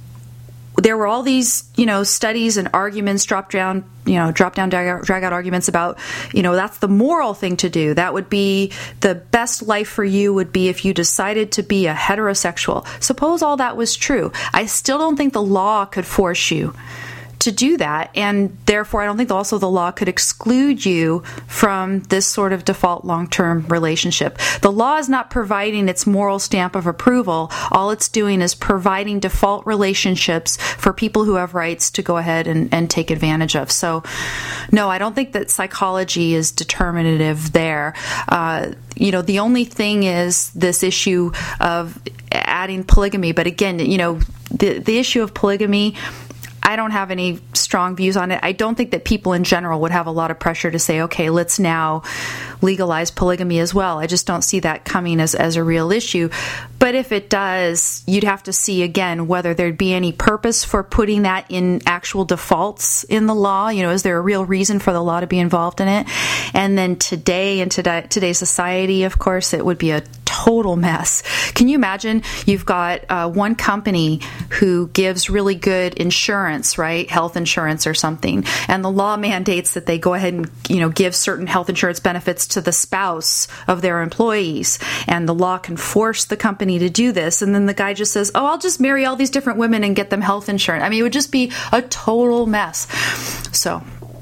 there were all these, you know, studies and arguments, drop down, you know, drop down, drag out, drag out arguments about, you know, that's the moral thing to do. That would be the best life for you, would be if you decided to be a heterosexual. Suppose all that was true. I still don't think the law could force you to do that, and therefore I don't think also the law could exclude you from this sort of default long-term relationship. The law is not providing its moral stamp of approval. All it's doing is providing default relationships for people who have rights to go ahead and, and take advantage of. So no, I don't think that psychology is determinative there. Uh, you know, the only thing is this issue of adding polygamy, but again, you know, the the issue of polygamy, I don't have any strong views on it. I don't think that people in general would have a lot of pressure to say, okay, let's now legalize polygamy as well. I just don't see that coming as, as a real issue. But if it does, you'd have to see again whether there'd be any purpose for putting that in actual defaults in the law. You know, is there a real reason for the law to be involved in it? And then today, in today, today's society, of course, it would be a total mess. Can you imagine you've got uh, one company who gives really good insurance, right? Health insurance or something. And the law mandates that they go ahead and, you know, give certain health insurance benefits to the spouse of their employees. And the law can force the company to do this. And then the guy just says, oh, I'll just marry all these different women and get them health insurance. I mean, it would just be a total mess. So,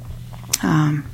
um,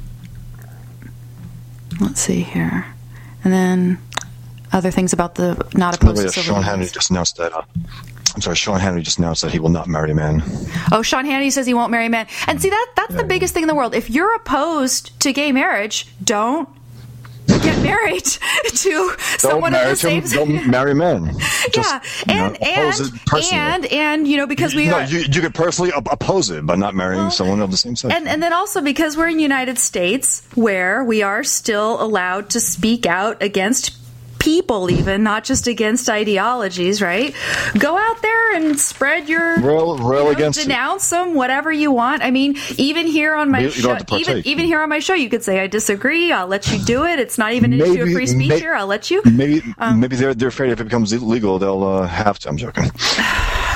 let's see here. And then other things about the not opposed to civil Sean Hannity just announced that. Uh, I'm sorry, Sean Hannity just announced that he will not marry a man. Oh, Sean Hannity says he won't marry a man. And see, that that's yeah. the biggest thing in the world. If you're opposed to gay marriage, don't get married to someone of the same sex. Don't marry men. Just, yeah, and you know, and and and you know, because we no, are, you, you could personally oppose it by not marrying well, someone of the same sex. And and then also because we're in the United States, where we are still allowed to speak out against people, even not just against ideologies, right? Go out there and spread your rail, rail you know, against denounce it. them, whatever you want. I mean, even here on my you, you show, even even here on my show, you could say I disagree. I'll let you do it. It's not even an maybe, issue of free speech may, here. I'll let you. Maybe um, maybe they're they're afraid if it becomes illegal, they'll uh, have to. I'm joking.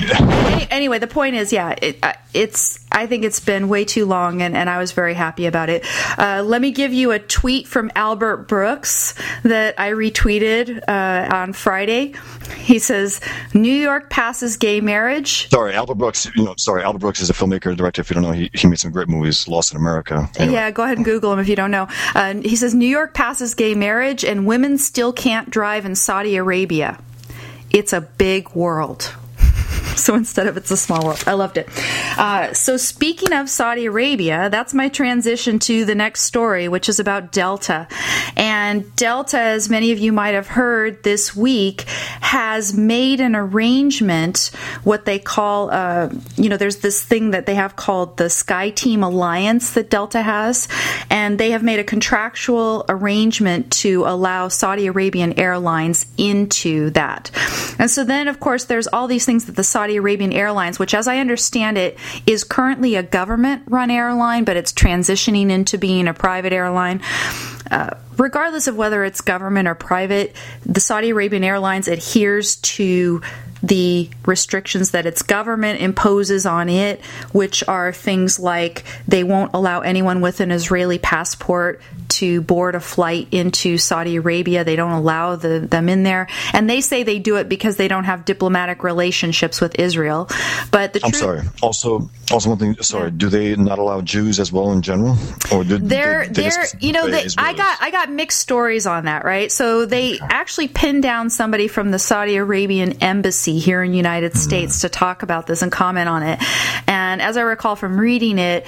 Yeah. Anyway, the point is, yeah, it, it's. I think it's been way too long, and, and I was very happy about it. Uh, let me give you a tweet from Albert Brooks that I retweeted uh, on Friday. He says, New York passes gay marriage. Sorry, Albert Brooks. You know, sorry, Albert Brooks is a filmmaker and director. If you don't know, he, he made some great movies, Lost in America. Anyway. Yeah, go ahead and Google him if you don't know. Uh, he says, New York passes gay marriage, and women still can't drive in Saudi Arabia. It's a big world. So instead of it's a small world. I loved it. Uh, so speaking of Saudi Arabia, that's my transition to the next story, which is about Delta. And Delta, as many of you might have heard this week, has made an arrangement, what they call, uh, you know, there's this thing that they have called the SkyTeam Alliance that Delta has. And they have made a contractual arrangement to allow Saudi Arabian Airlines into that. And so then, of course, there's all these things that the Saudi Arabian Airlines, which as I understand it, is currently a government-run airline, but it's transitioning into being a private airline. Uh, regardless of whether it's government or private, the Saudi Arabian Airlines adheres to the restrictions that its government imposes on it, which are things like they won't allow anyone with an Israeli passport to board a flight into Saudi Arabia. They don't allow the, them in there. And they say they do it because they don't have diplomatic relationships with Israel. But the I'm truth, sorry. Also, also one thing. Sorry, do they not allow Jews as well in general, or do they're they, they they're just you know they, Israelis? I got I got mixed stories on that, right? So they okay. actually pinned down somebody from the Saudi Arabian embassy here in the United States mm. to talk about this and comment on it. And as I recall from reading it,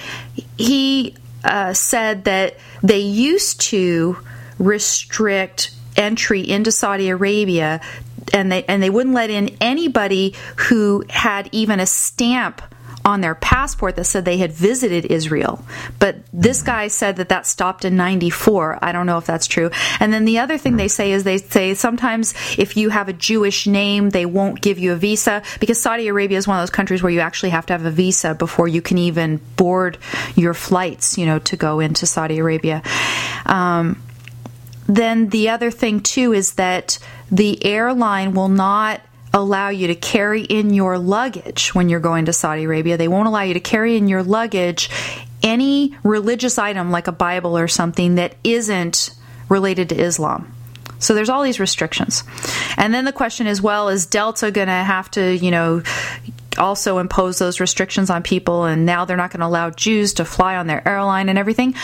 he uh, said that they used to restrict entry into Saudi Arabia, and they and they wouldn't let in anybody who had even a stamp on their passport that said they had visited Israel. But this guy said that that stopped in ninety-four. I don't know if that's true. And then the other thing they say is they say sometimes if you have a Jewish name, they won't give you a visa, because Saudi Arabia is one of those countries where you actually have to have a visa before you can even board your flights, you know, to go into Saudi Arabia. Um, then the other thing, too, is that the airline will not allow you to carry in your luggage when you're going to Saudi Arabia. They won't allow you to carry in your luggage any religious item like a Bible or something that isn't related to Islam. So there's all these restrictions. And then the question is, well, is Delta going to have to, you know, also impose those restrictions on people, and now they're not going to allow Jews to fly on their airline and everything?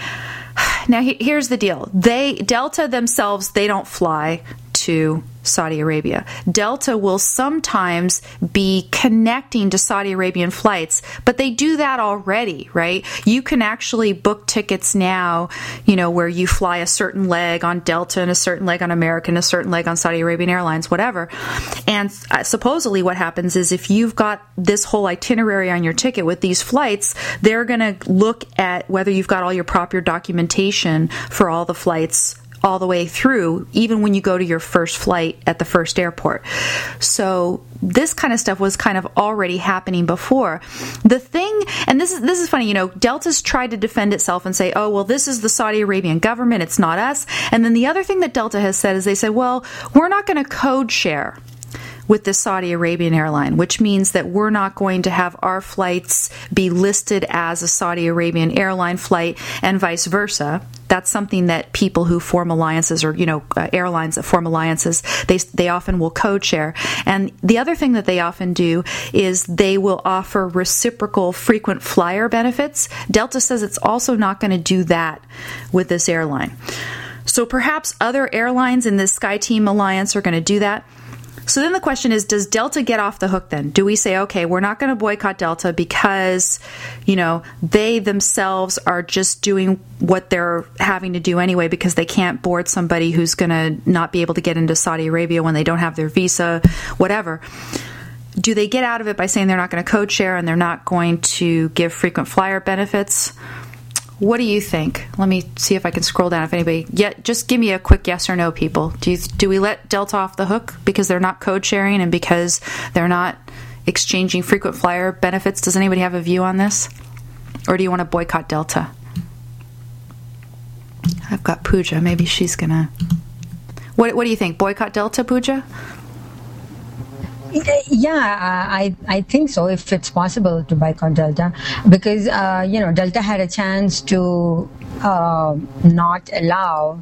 Now, here's the deal. They, Delta themselves, they don't fly to Saudi Arabia. Delta will sometimes be connecting to Saudi Arabian flights, but they do that already, right? You can actually book tickets now, you know, where you fly a certain leg on Delta and a certain leg on American, a certain leg on Saudi Arabian Airlines, whatever. And supposedly what happens is if you've got this whole itinerary on your ticket with these flights, they're going to look at whether you've got all your proper documentation for all the flights all the way through, even when you go to your first flight at the first airport. So this kind of stuff was kind of already happening before. The thing, and this is this is funny, you know, Delta's tried to defend itself and say, oh, well, this is the Saudi Arabian government, it's not us. And then the other thing that Delta has said is they said, well, we're not going to code share with the Saudi Arabian airline, which means that we're not going to have our flights be listed as a Saudi Arabian airline flight and vice versa. That's something that people who form alliances, or, you know, uh, airlines that form alliances, they they often will code share. And the other thing that they often do is they will offer reciprocal frequent flyer benefits. Delta says it's also not going to do that with this airline. So perhaps other airlines in this SkyTeam Alliance are going to do that. So then the question is, does Delta get off the hook then? Do we say, okay, we're not going to boycott Delta because, you know, they themselves are just doing what they're having to do anyway because they can't board somebody who's going to not be able to get into Saudi Arabia when they don't have their visa, whatever. Do they get out of it by saying they're not going to code share and they're not going to give frequent flyer benefits? What do you think? Let me see if I can scroll down if anybody... Yeah, just give me a quick yes or no, people. Do you, do we let Delta off the hook because they're not code sharing and because they're not exchanging frequent flyer benefits? Does anybody have a view on this? Or do you want to boycott Delta? I've got Pooja. Maybe she's going to... What, what do you think? Boycott Delta, Pooja? Yeah, I I think so. If it's possible to boycott Delta, because uh, you know Delta had a chance to uh, not allow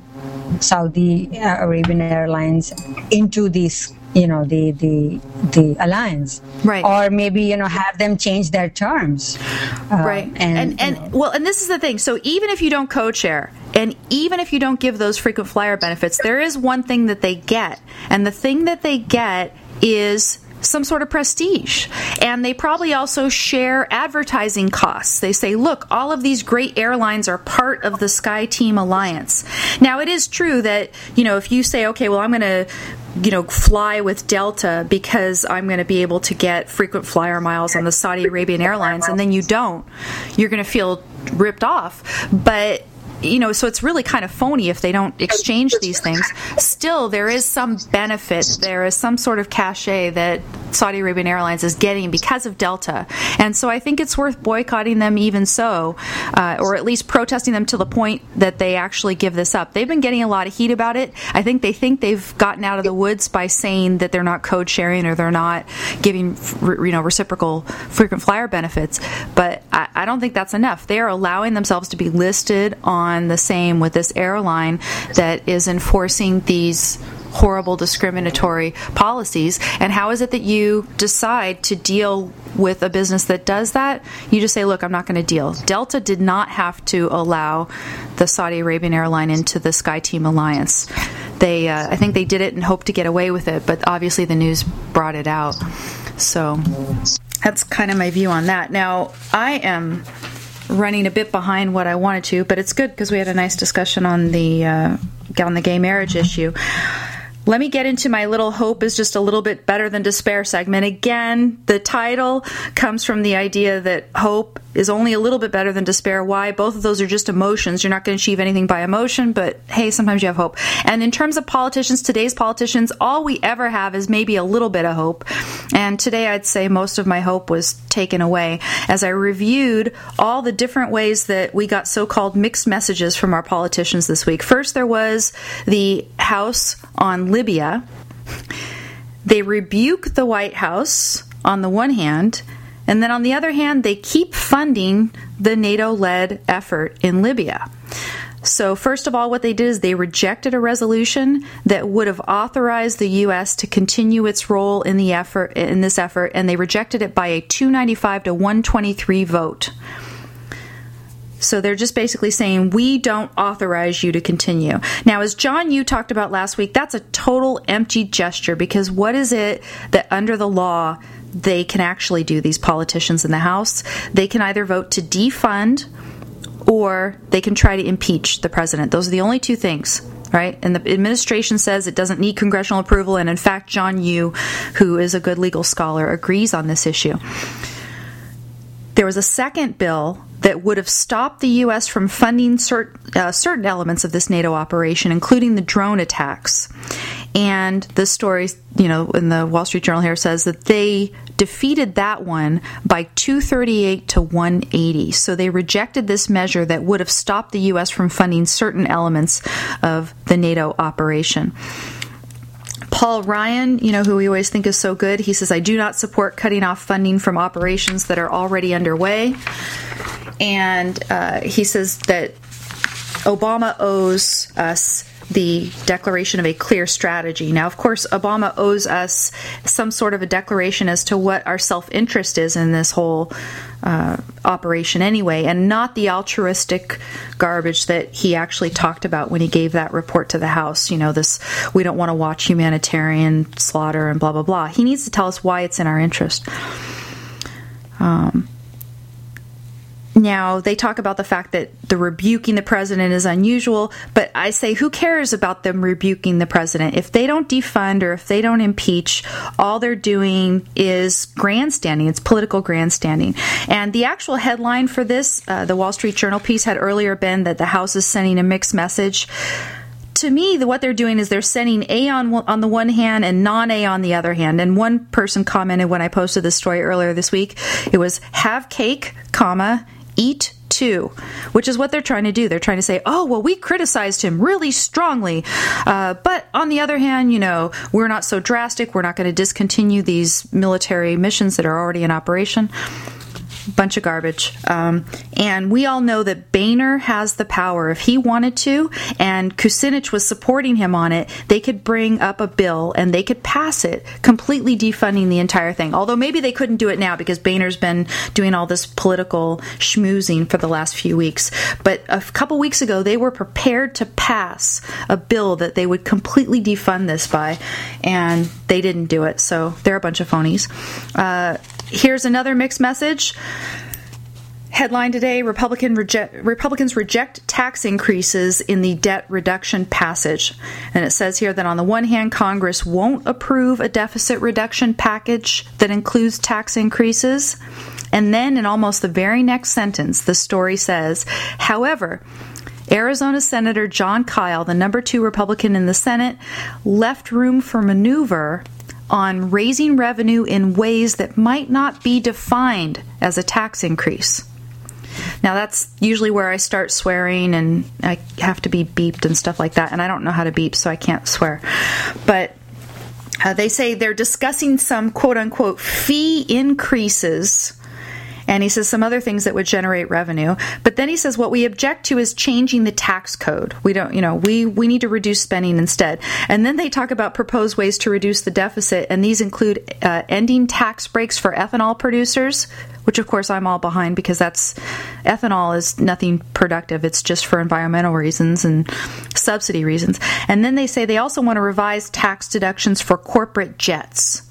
Saudi Arabian Airlines into these, you know, the the the alliance, right? Or maybe, you know, have them change their terms, uh, right? And and, and well, and this is the thing. So even if you don't co-chair, and even if you don't give those frequent flyer benefits, there is one thing that they get, and the thing that they get is some sort of prestige. And they probably also share advertising costs. They say, look, all of these great airlines are part of the SkyTeam Alliance. Now, it is true that, you know, if you say, okay, well, I'm going to, you know, fly with Delta because I'm going to be able to get frequent flyer miles on the Saudi Arabian Airlines, and then you don't, you're going to feel ripped off. But you know, so it's really kind of phony if they don't exchange these things. Still, there is some benefit. There is some sort of cachet that Saudi Arabian Airlines is getting because of Delta. And so I think it's worth boycotting them even so, uh, or at least protesting them to the point that they actually give this up. They've been getting a lot of heat about it. I think they think they've gotten out of the woods by saying that they're not code sharing or they're not giving, you know, reciprocal frequent flyer benefits. But I, I don't think that's enough. They are allowing themselves to be listed on the same with this airline that is enforcing these horrible discriminatory policies. And how is it that you decide to deal with a business that does that? You just say, look, I'm not going to deal. Delta did not have to allow the Saudi Arabian airline into the SkyTeam Alliance. They, uh, I think they did it and hoped to get away with it, but obviously the news brought it out. So that's kind of my view on that. Now, I am running a bit behind what I wanted to, but it's good because we had a nice discussion on the uh, on the gay marriage issue. Let me get into my little hope is just a little bit better than despair segment. Again, the title comes from the idea that hope is only a little bit better than despair. Why? Both of those are just emotions. You're not going to achieve anything by emotion, but hey, sometimes you have hope. And in terms of politicians, today's politicians, all we ever have is maybe a little bit of hope. And today I'd say most of my hope was taken away as I reviewed all the different ways that we got so-called mixed messages from our politicians this week. First, there was the House on Libya. They rebuke the White House on the one hand, and then on the other hand, they keep funding the NATO-led effort in Libya. So first of all, what they did is they rejected a resolution that would have authorized the U S to continue its role in the effort in this effort, and they rejected it by a two ninety-five to one twenty-three vote. So they're just basically saying, we don't authorize you to continue. Now, as John Yoo talked about last week, that's a total empty gesture, because what is it that under the law they can actually do, these politicians in the House? They can either vote to defund or they can try to impeach the president. Those are the only two things, right? And the administration says it doesn't need congressional approval, and in fact, John Yoo, who is a good legal scholar, agrees on this issue. There was a second bill that would have stopped the U S from funding cert, uh, certain elements of this NATO operation, including the drone attacks. And the story, you know, in the Wall Street Journal here says that they defeated that one by two thirty-eight to one eighty. So they rejected this measure that would have stopped the U S from funding certain elements of the NATO operation. Paul Ryan, you know, who we always think is so good, he says, I do not support cutting off funding from operations that are already underway. And uh, he says that Obama owes us the declaration of a clear strategy. Now, of course, Obama owes us some sort of a declaration as to what our self-interest is in this whole uh, operation anyway, and not the altruistic garbage that he actually talked about when he gave that report to the House. You know, this, we don't want to watch humanitarian slaughter and blah, blah, blah. He needs to tell us why it's in our interest. Um, Now, they talk about the fact that the rebuking the president is unusual, but I say, who cares about them rebuking the president? If they don't defund or if they don't impeach, all they're doing is grandstanding. It's political grandstanding. And the actual headline for this, uh, the Wall Street Journal piece had earlier been that the House is sending a mixed message. To me, the, what they're doing is they're sending A on on the one hand and non-A on the other hand. And one person commented when I posted this story earlier this week, it was have cake, comma, eat too, which is what they're trying to do. They're trying to say, oh, well, we criticized him really strongly, uh, but on the other hand, you know, we're not so drastic. We're not going to discontinue these military missions that are already in operation. Bunch of garbage. Um, and we all know that Boehner has the power. If he wanted to, and Kucinich was supporting him on it, they could bring up a bill and they could pass it, completely defunding the entire thing. Although maybe they couldn't do it now because Boehner's been doing all this political schmoozing for the last few weeks. But a couple weeks ago, they were prepared to pass a bill that they would completely defund this by, and they didn't do it. So they're a bunch of phonies. Uh, Here's another mixed message. Headline today, Republican reject, Republicans reject tax increases in the debt reduction passage. And it says here that on the one hand, Congress won't approve a deficit reduction package that includes tax increases. And then in almost the very next sentence, the story says, however, Arizona Senator Jon Kyl, the number two Republican in the Senate, left room for maneuver on raising revenue in ways that might not be defined as a tax increase. Now, that's usually where I start swearing, and I have to be beeped and stuff like that, and I don't know how to beep, so I can't swear. But uh, they say they're discussing some quote-unquote fee increases, and he says some other things that would generate revenue. But then he says what we object to is changing the tax code. We don't, you know, we, we need to reduce spending instead. And then they talk about proposed ways to reduce the deficit, and these include uh, ending tax breaks for ethanol producers, which of course I'm all behind because that's ethanol is nothing productive. It's just for environmental reasons and subsidy reasons. And then they say they also want to revise tax deductions for corporate jets.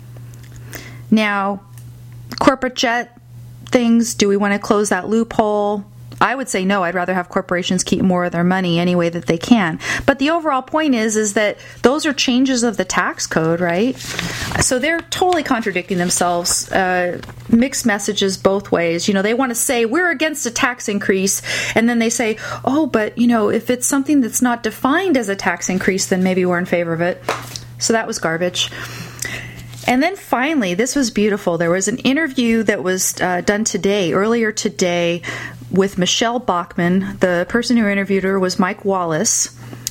Now, corporate jet things, do we want to close that loophole? I would say no. I'd rather have corporations keep more of their money any way that they can. But the overall point is, is that those are changes of the tax code, right? So they're totally contradicting themselves. Uh, mixed messages both ways. You know, they want to say we're against a tax increase, and then they say, oh, but you know, if it's something that's not defined as a tax increase, then maybe we're in favor of it. So that was garbage. And then finally, this was beautiful. There was an interview that was uh, done today, earlier today, with Michelle Bachmann. The person who interviewed her was Mike Wallace.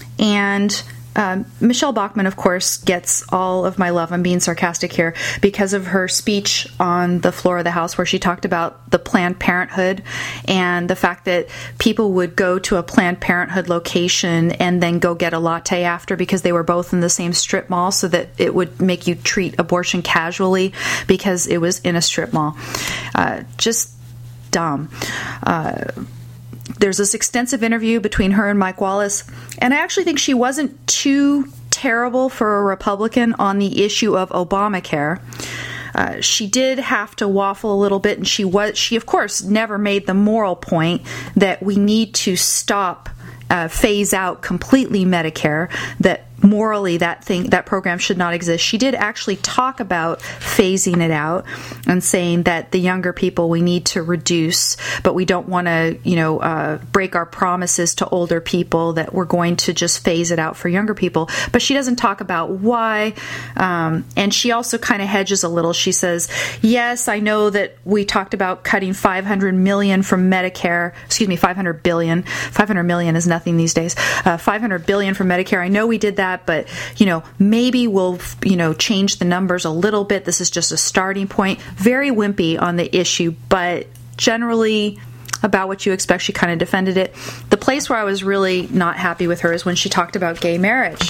And um, Michelle Bachmann, of course, gets all of my love. I'm being sarcastic here because of her speech on the floor of the House where she talked about the Planned Parenthood and the fact that people would go to a Planned Parenthood location and then go get a latte after because they were both in the same strip mall, so that it would make you treat abortion casually because it was in a strip mall. Uh, just dumb. Uh, There's this extensive interview between her and Mike Wallace, and I actually think she wasn't too terrible for a Republican on the issue of Obamacare. Uh, she did have to waffle a little bit, and she was she of course never made the moral point that we need to stop, uh, phase out completely Medicare, that morally that thing that program should not exist. She did actually talk about phasing it out and saying that the younger people we need to reduce, but we don't want to, you know, uh, break our promises to older people that we're going to just phase it out for younger people. But she doesn't talk about why. Um, and she also kind of hedges a little. She says, yes, I know that we talked about cutting five hundred million from Medicare, excuse me, five hundred billion. five hundred million is nothing these days. Uh, five hundred billion from Medicare. I know we did that. But, you know, maybe we'll, you know, change the numbers a little bit. This is just a starting point. Very wimpy on the issue, but generally about what you expect. She kind of defended it. The place where I was really not happy with her is when she talked about gay marriage.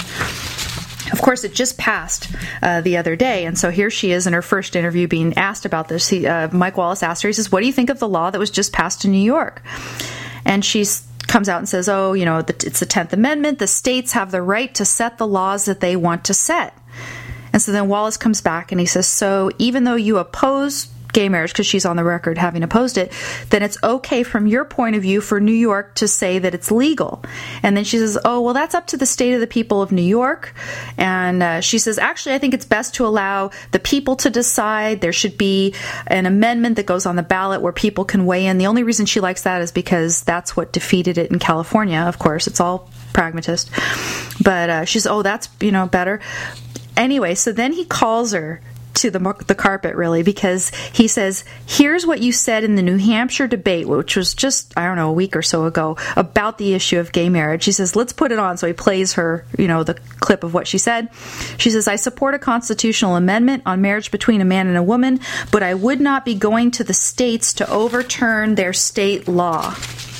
Of course, it just passed uh, the other day, and so here she is in her first interview being asked about this. He, uh, Mike Wallace asked her, he says, what do you think of the law that was just passed in New York? And she's comes out and says, oh, you know, it's the tenth Amendment. The states have the right to set the laws that they want to set. And so then Wallace comes back and he says, so even though you oppose gay marriage, because she's on the record having opposed it, then it's okay from your point of view for New York to say that it's legal. And then she says, oh, well, that's up to the state of the people of New York. And uh, she says, actually, I think it's best to allow the people to decide. There should be an amendment that goes on the ballot where people can weigh in. The only reason she likes that is because that's what defeated it in California. Of course, it's all pragmatist. But uh, she's, oh, that's, you know, better. Anyway, so then he calls her to the the carpet, really, because he says, here's what you said in the New Hampshire debate, which was just, I don't know, a week or so ago, about the issue of gay marriage. He says, let's put it on. So he plays her, you know, the clip of what she said. She says, I support a constitutional amendment on marriage between a man and a woman, but I would not be going to the states to overturn their state law.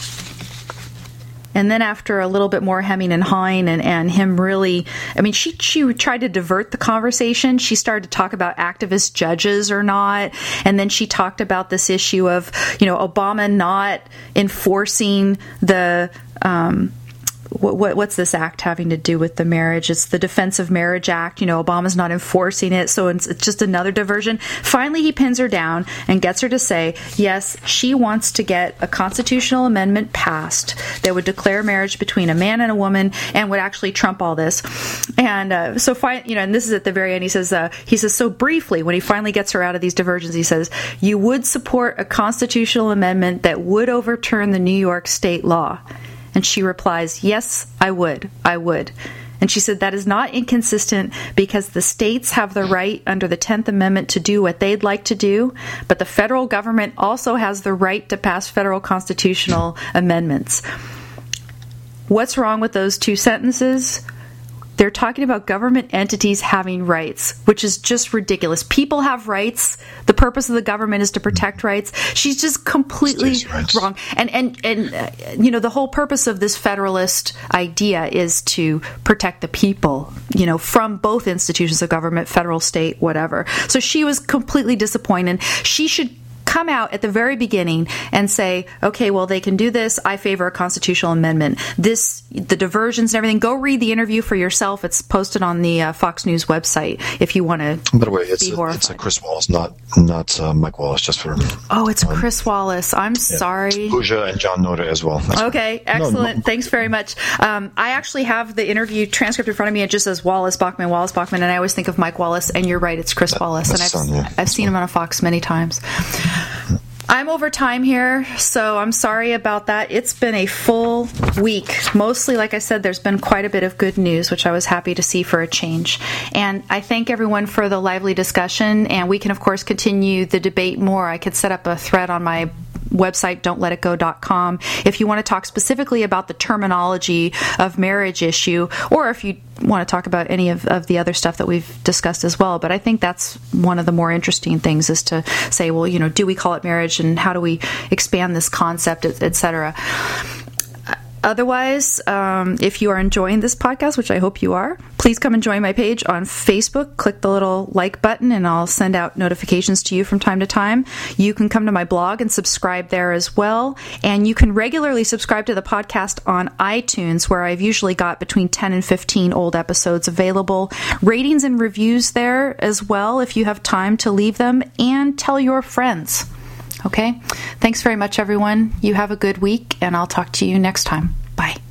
And then after a little bit more hemming and hawing and, and him really, I mean, she she tried to divert the conversation. She started to talk about activist judges or not. And then she talked about this issue of, you know, Obama not enforcing the, um, What, what, what's this act having to do with the marriage? It's the Defense of Marriage Act. You know, Obama's not enforcing it, so it's, it's just another diversion. Finally, he pins her down and gets her to say, yes, she wants to get a constitutional amendment passed that would declare marriage between a man and a woman and would actually trump all this. And uh, so, fi- you know, and this is at the very end. He says, uh, he says, so briefly, when he finally gets her out of these diversions, he says, you would support a constitutional amendment that would overturn the New York state law. And she replies, yes, I would. I would. And she said that is not inconsistent because the states have the right under the tenth Amendment to do what they'd like to do, but the federal government also has the right to pass federal constitutional amendments. What's wrong with those two sentences? They're talking about government entities having rights, which is just ridiculous. People have rights. The purpose of the government is to protect rights. She's just completely wrong. And, and, and uh, you know, the whole purpose of this federalist idea is to protect the people, you know, from both institutions of government, federal, state, whatever. So she was completely disappointed. She should come out at the very beginning and say, okay, well, they can do this. I favor a constitutional amendment. This, the diversions and everything. Go read the interview for yourself. It's posted on the uh, Fox News website if you want to. By the way, it's be a, it's a Chris Wallace, not not uh, Mike Wallace. Just for oh, it's um, Chris Wallace. I'm yeah. sorry. Pooja and John Noda as well. That's okay, excellent. No, no. Thanks very much. Um, I actually have the interview transcript in front of me. It just says Wallace Bachman, Wallace Bachman, and I always think of Mike Wallace. And you're right, it's Chris that, Wallace, and I've son, yeah. I've seen him on a Fox many times. I'm over time here, so I'm sorry about that. It's been a full week. Mostly, like I said, there's been quite a bit of good news, which I was happy to see for a change. And I thank everyone for the lively discussion, and we can, of course, continue the debate more. I could set up a thread on my website, don't let it go dot com, if you want to talk specifically about the terminology of marriage issue, or if you want to talk about any of, of the other stuff that we've discussed as well. But I think that's one of the more interesting things, is to say, well, you know, do we call it marriage, and how do we expand this concept, et cetera. Otherwise, um, if you are enjoying this podcast, which I hope you are, please come and join my page on Facebook. Click the little like button, and I'll send out notifications to you from time to time. You can come to my blog and subscribe there as well. And you can regularly subscribe to the podcast on iTunes, where I've usually got between ten and fifteen old episodes available. Ratings and reviews there as well, if you have time to leave them, and tell your friends. Okay? Thanks very much, everyone. You have a good week, and I'll talk to you next time. Bye.